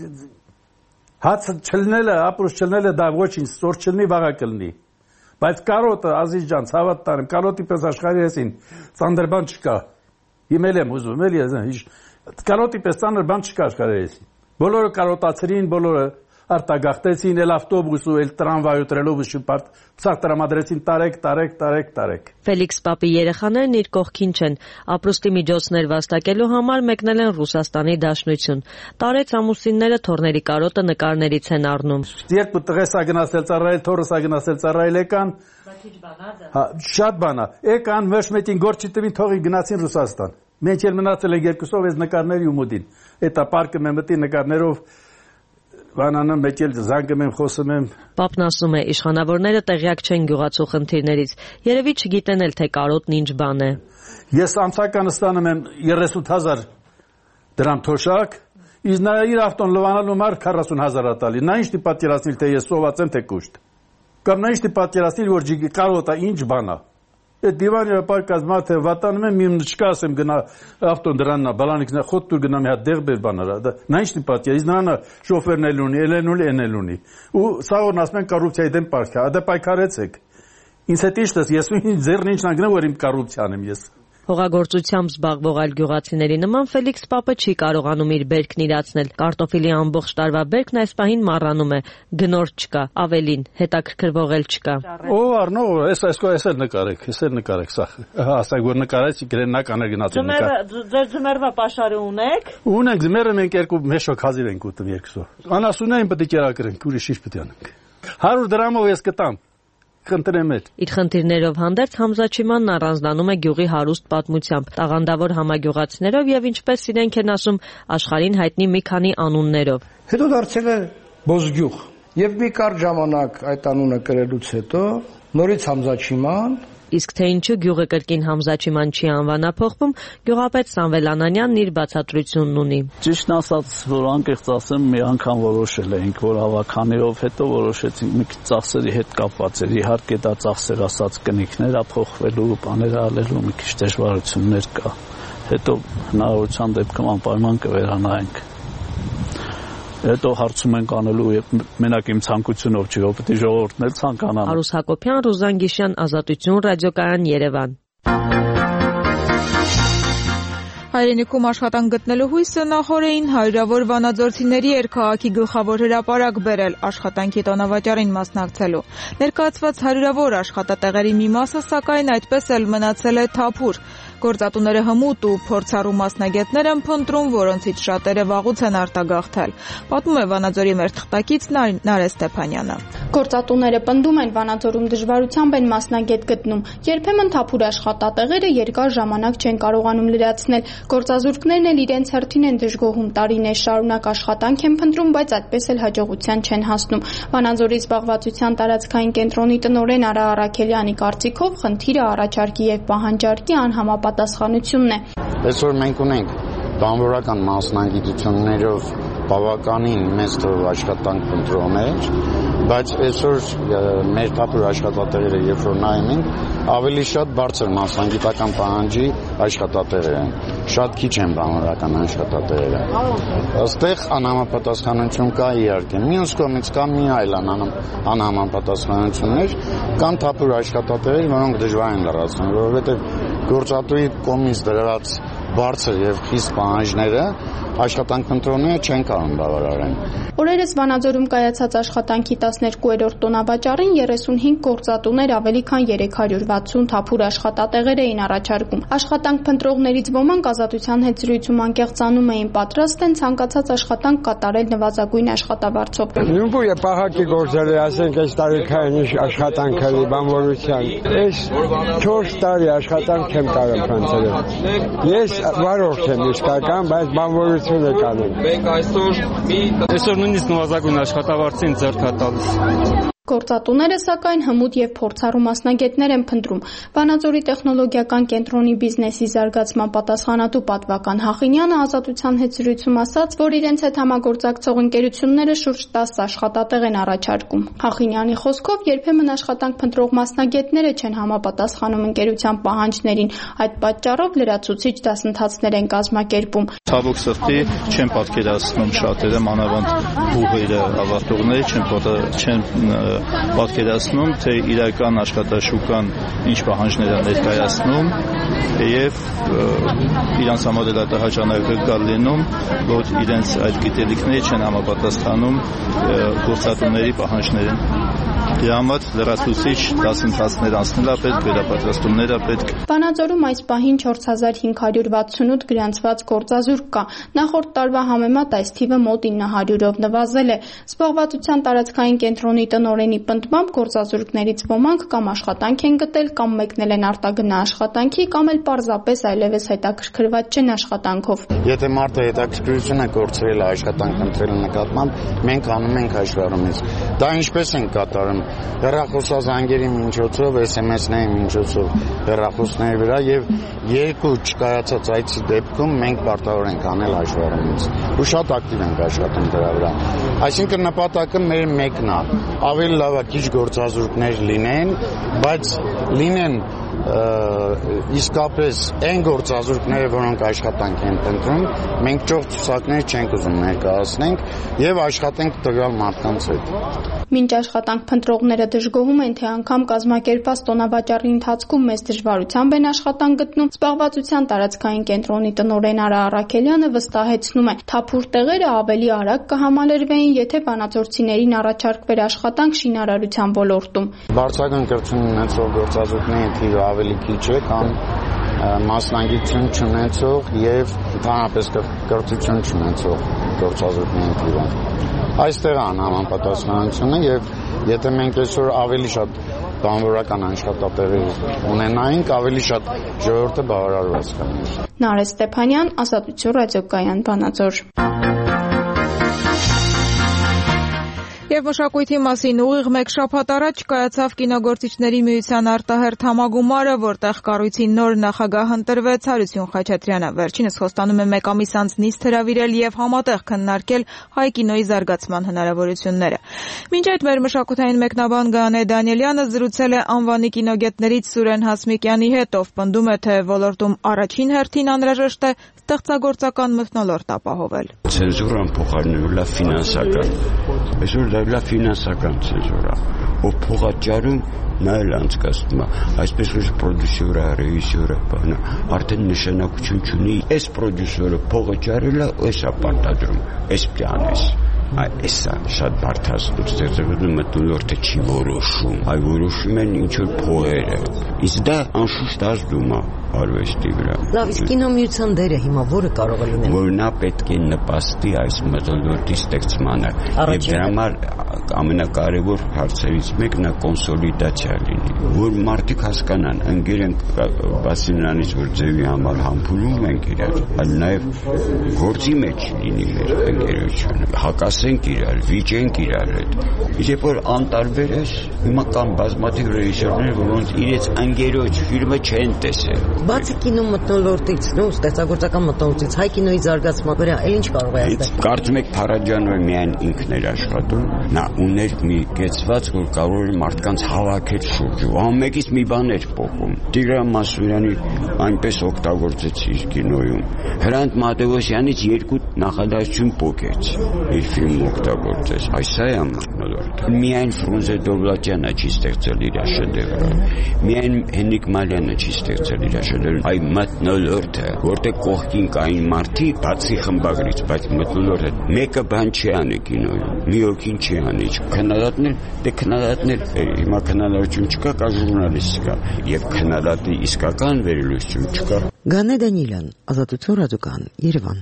հաց չլնելը, ապրուս չլնելը դա ոչինչ, ծոր չլնի, վաղա կլնի։ Բայց կարոտը, Ազիզ ջան, ցավատ տանեմ, կարոտի պես աշխարհի էսին, ծանր բան չկա։ Հիմել եմ ուզում, էլի կարոտի պես ծանր բան չկա աշխարհի էսին։ Բոլորը կարոտացրին, բոլորը արտագաղթեցին, էլ ավտոբուս ու էլ տրամվայ ու տրելոբուս շփարտ, ցած տրամադրեցին տարեք։ Ֆելիքս պապի երեխաներն իր կողքին չեն, ապրուստի միջոցներ վաստակելու համար մեկնել են Ռուսաստանի Դաշնություն։ Տարեց ամուսինները թորների կարոտը նկարներից են առնում։ Երկու տղեսա գնացել ծառայել, թորսա գնացել ծառայել եկան։ Շատ բան է։ Եկան մշմետին գործի տվին թողի գնացին Ռուսաստան։ Մենք էլ մնացել ենք երկուսով այս նկարների ումուդին։ Էտա պարկը մեմ մտի նկարներով վանանը մեկ էլ զանգում եմ խոսում եմ։ Պապն ասում է, իշխանավորները տեղյակ չեն գյուղացու խնդիրներից։ Երևի չգիտեն էլ թե կարոտն ինչ բան է։ Ես ամսական ստանում եմ 30,000 դրամ թոշակ, իսկ նա իր ավտոն լվանալու համար 40,000 տալի։ Նա ինչ պատկերացնել թե ես սոված եմ թե կուշտ։ Կամ նա ինչ պատկերացնել որ կարոտա ինչ բան է։ Այդ դիվանի պարկած մարդը վատանում եմ իմ չկա ասեմ գնա ավտոն դրաննա բալանիկն խոտ դուր գնամ հա դեղ բեր բաները նա ինչ պատկեր իսկ նրան շոֆերն էլ ունի էլ ունի ու սաղորն ասում են կոռուպցիայի դեմ պարկա դա պայքարեցեք ինձ հետ իշտես ես ձեռն ինչն անգնա որ իմ կոռուպցիան եմ ես Հողագործությամբ զբաղվող այլ գյուղացիների նման Ֆելիքս պապը չի կարողանում իր բերքն իրացնել։ Կարտոֆիլի ամբողջ տարվա բերքն այս պահին մառանում է, գնորդ չկա, ավելին, հետաքրքրվող էլ չկա։ Ով առնո, ես էլ նկարեք, սա։ Ասեք որ նկարեց, գրեննական է գնացել նկար։ Ձեր ձմեռվա պաշարը ունեք։ Ունենք, ձմեռը մենք երկու մեշոք հազիվ ենք ուտում երկուսով։ Անասունային պետք է կերակրենք, ուրիշ ինչ պետք է անենք։ 100 դրամով ես կտամ։ Իր խնդիրներով հանդերձ Համզաչիմանն առանձնանում է գյուղի հարուստ պատմությամբ, տաղանդավոր համագյուղացիներով եւ ինչպես իրենք են ասում, աշխարհին հայտնի մի քանի անուններով։ Հետո դարձել է Բոզգյուղ եւ մի կարճ ժամանակ այդ անունը կրելուց հետո նորից Համզաչիման Իսկ թե ինչու գյուղը կրկին Համզաչիման չի անվանափոխվում, գյուղապետ Սամվել Անանյանն իր բացատրությունն ունի։ Ճիշտն ասած, որ անկեղծ ասեմ, մի անգամ որոշել էինք, որ հավաքանիով հետո որոշեցինք մի քիչ ծախսերի հետ կապված էր։ Իհարկե դա ծախսեր ասած կնիքներափոխվելու, բաներ ալելու մի քիչ դժվարություններ կա։ Հետո հնարավորության դեպքում անպայման կվերանայենք։ Հետո հարցում ենք անելու եւ մենակ իմ ցանկությունով չի, որ պետք է ժողովուրդն էլ ցանկանա։ Արուս Հակոբյան, Ռուզան Գիշյան, Ազատություն ռադիոկայան, Երևան։ Հայրենիքում աշխատանք գտնելու հույսը նախօրեին հարյուրավոր վանաձորցիների էր քաղաքի գլխավոր հրապարակ բերել աշխատանքի տոնավաճառին մասնակցելու։ Ներկայացված հարյուրավոր աշխատատեղերի մի մասը, սակայն, այդպես էլ մնացել է թափուր։ Գործատուները հմուտ ու փորձառու մասնագետներ են փնտրում, որոնցից շատերը վաղուց են արտագաղթել։ Պատմում է Վանաձորի մեր թղթակից Նարէ Ստեփանյանը։ Գործատուները պնդում են, Վանաձորում դժվարությամբ են մասնագետ գտնում։ Երբեմն թափուր աշխատատեղերը երկար ժամանակ չեն կարողանում լրացնել։ Գործազուրկներն էլ իրենց հերթին են դժգոհում, տարիներ շարունակ աշխատանք են փնտրում, բայց այդպես էլ հաջողության չեն հասնում։ Վանաձորի զբաղվածության տարածքային կենտրոնի տնօրեն Արա Արաքելյանի կարծիքով խնդիրը առաջարկի եւ պահանջարկի անհամապատասխանությունն է։ Այսօր մենք ունենք բանվորական մասնագիտություններով բավականին մեծ թվով աշխատանք փնտրողներ, բայց այսօր մեր թափուր աշխատատեղերը երբ որ նայում ենք, ավելի շատ բարձր մասնագիտական պահանջի աշխատատեղեր են, շատ քիչ են բանվորական աշխատատեղերը։ Այստեղ անհամապատասխանություն կա իհարկե։ Մյուս կողմից կա մի այլ անհամապատասխանություններ, կան թափուր աշխատատեղեր, որոնք դժվար են լրացնել, որովհետև գործատուի կողմից դրված բարձր եւ խիստ պահանջները աշխատանք փնտրողները չեն կարող բավարարեն։ Օրերս Վանաձորում կայացած աշխատանքի 12-րդ տոնավաճառին 35 գործատուներ ավելի քան 360 թափուր աշխատատեղեր էին առաջարկում։ Աշխատանք փնտրողներից ոմանք Ազատության հետ զրույցում անկեղծանում էին, պատրաստ են ցանկացած աշխատանք կատարել նվազագույն աշխատավարձով։ Նույնպես է պահակի գործերը, ասենք այս տարիքային աշխատանքերի բանվորության։ Այս 4 տարի աշխատանք չեմ կարող փնտրել։ Ես վարորդ եմ իսկական, բայց բանվորություն եք անում։ Մենք այսօր նույնիսկ նվազագույն աշխատավարձին ձեռք տալիս։ Գործատուները, սակայն, հմուտ եւ փորձառու մասնագետներ են փնտրում։ Վանաձորի տեխնոլոգիական կենտրոնի բիզնեսի զարգացման պատասխանատու պատվական Հախինյանը Ազատության հետ զրույցում ասաց, որ իրենց հետ համագործակցող ընկերությունները շուրջ 10 աշխատատեղ են առաջարկում։ Հախինյանի խոսքով երբեմն աշխատանք փնտրող մասնագետները չեն համապատասխանում ընկերության պահանջներին, այդ պատճառով լրացուցիչ դասընթացներ են կազմակերպում։ Ցավոք սրտի չեն պատկերացնում շատերը, մանավանդ բուհերը ավարտողները չեն պատկերացնում, թե իրական աշխատաշուկան ինչ պահանջներ է ներկայացնում եւ իրանց համար էլ դա հաճանակ լինում, որ իրենց այդ գիտելիքները չեն համապատասխանում գործատուների պահանջներին։ Դրա համար լրացուցիչ դասընթացներ անցնել է պետք, վերապատրաստումներ է պետք։ Վանաձորում այս պահին 4568 գրանցված գործազուրկ կա։ Նախորդ տարվա համեմատ այս թիվը մոտ 900-ով նվազել է։ Զբաղվածության տարածքային կենտրոնի տնօրենի պնդմամբ գործազուրկներից ոմանք կամ աշխատանք են գտել, կամ մեկնել են արտագնա աշխատանքի, կամ էլ պարզապես այլևս հետաքրքրված չեն աշխատանքով։ Եթե մարդը հետաքրքրություն է կորցրել աշխատանք ընտրելու նկատմամբ, մենք անում ենք հաշվառումից։ Դա ինչպես են կատարում հեռախոսազանգերի միջոցով, SMS-ների միջոցով հեռախոսների վրա եւ երկու չկայացած այցի դեպքում մենք պարտավոր ենք անել հաշվառումից։ Ու շատ ակտիվ ենք աշխատում դրա վրա։ Այսինքն նպատակը մեր մեկն է, ավելի լավ է քիչ գործազուրկներ լինեն, բայց լինեն իսկապես այն գործազուրկները, որոնք աշխատանք են փնտրում, մենք ճոխ ցուցակներ չենք ուզում ներկայացնենք եւ աշխատենք տվյալ մարդկանց հետ։ Մինչ աշխատանք փնտրողները դժգոհում են, թե անգամ կազմակերպված տոնավաճառի ընթացքում մեծ դժվարությամբ են աշխատանք գտնում, զբաղվածության տարածքային կենտրոնի տնօրեն Արա Արաքելյանը վստահեցնում է, թափուր տեղերը ավելի արագ կհամալրվեին, եթե վանաձորցիներին առաջարկվեր աշխատանք շինարարության ոլորտում։ Բարձրագույն կրթություն ունեցող գործազուրկների թիվը ավելի քիչ է, քան մասնագիտություն չունեցող եւ ընդհանրապես կրթություն չունեցող գործազուրկների թիվը։ Այստեղ անհամապատասխանությունը եւ եթե մենք այսօր ավելի շատ բանվորական աշխատատեղեր ունենայինք, ավելի շատ ժողովուրդը բավարարված կլիներ։ Նարէ Ստեփանյան, Ազատություն ռադիոկայան, Վանաձոր։ Եվ մշակույթի մասին ուղիղ մեկ շաբաթ առաջ կայացավ կինոգործիչների միության արտահերթ համագումարը, որտեղ կառույցի նոր նախագահ ընտրվեց Հարություն Խաչատրյանը։ Վերջինս խոստանում է մեկ ամիս անց նիստ հրավիրել եւ համատեղ քննարկել հայ կինոյի զարգացման հնարավորությունները։ Մինչ այդ մեր մշակութային մեկնաբան Գայանե Դանիելյանը զրուցել է անվանի կինոգետներից Սուրեն Հասմիկյանի հետ, ով պնդում է, թե ոլորտում առաջին հերթին անհրաժեշտ է ստեղծագործական մթնոլորտ ապահովել։ Ցենզուրան փոխարինելու է ֆինանսական։ Այսօր դա լավ ֆինանսական ցենզուրա, ով փողաճարում նա էլ անցկացնում է, այսպես որ պրոդյուսերը, ռեժիսորը, բանը արդեն նշանակություն չունի, այս պրոդյուսերը փողը ճարելը, էսա պարտադրում, էս պյանես։ Այսա շատ բարդացնում ստեղծագործական մթնոլորտը չի որոշում, այ որոշում են ինչ-որ փողերը։ Իսկ դա անշուշտ ազդում է արվեստի վրա։ Լավ, իսկ կինոմիության դերը հիմա որը կարող է լինել։ Որ նա պետք է նպաստի այս մթնոլորտի ստեղծմանը։ Եվ դրա համար ամենակարևոր հարցերից մեկն է կոնսոլիդացիա լինի, որ մարդիկ հասկանան, ընկերենք բացի նրանից, որ ձևի համար համբուրում ենք իրար, այլ նաև գործի մեջ լինի մեր ընկերությունը, հակասենք իրար, վիճենք իրար հետ։ Իսկ որ անտարբեր ես, հիմա կան բազմաթիվ ռեժիսորներ, որոնց իրենց ընկերոջ ֆիլմը չեն տեսել։ Բացի կինո մթնոլորտից, ստեղծագործական մթնոլորտից, հայ կինոյի զարգացման վրա էլ ինչ կարող է ազդել։ Կարծում եք Փարաջանովը միայն ինքն էր աշխատում, նա ուներ մի կեցված, որ կարող էր մարդկանց հավաքել շուրջը, ամենից մի բան էր փոխում։ Տիգրան Մասուրյանի այնպես օգտագործեց իր կինոյում։ Հրանտ Մատեոսյանից երկու նախադասություն փոխեց, իր ֆիլմ օգտագործեց։ Այսա է մթնոլորտը։ Միայն Ֆրունզե Դովլատյանը չի ստեղծել իր շեդևրը, միայն Հենրիկ Մալյանը չի ստեղծել իր շեդևրը, այ մթնոլորտը, որտեղ կողքին կային մարդիկ, բացի խմբագրից, բայց մթնոլորտը մեկը բան չի անի կինոյում, մի օքին չի անի, քննադատներ, հիմա քննադատություն չկա, կա ժուրնալիստ կա, եւ քննադատի իսկական վերելույթություն չկա։ Գայանե Դանիելյան, Ազատություն ռադիոկայան, Երևան։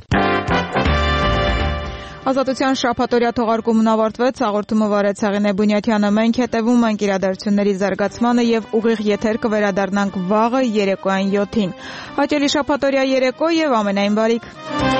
Ազատության շաբաթօրյա թողարկումն ավարտվեց, հաղորդումը վարեց Հեղինե Բունյաթյանը, մենք հետևում ենք իրադարձությունների զարգացմանը եւ ուղիղ եթեր կվերադառնանք վաղը երեկոյան 7-ին։ Հաճելի շաբաթօրյա երեկո եւ ամենայն բարիք։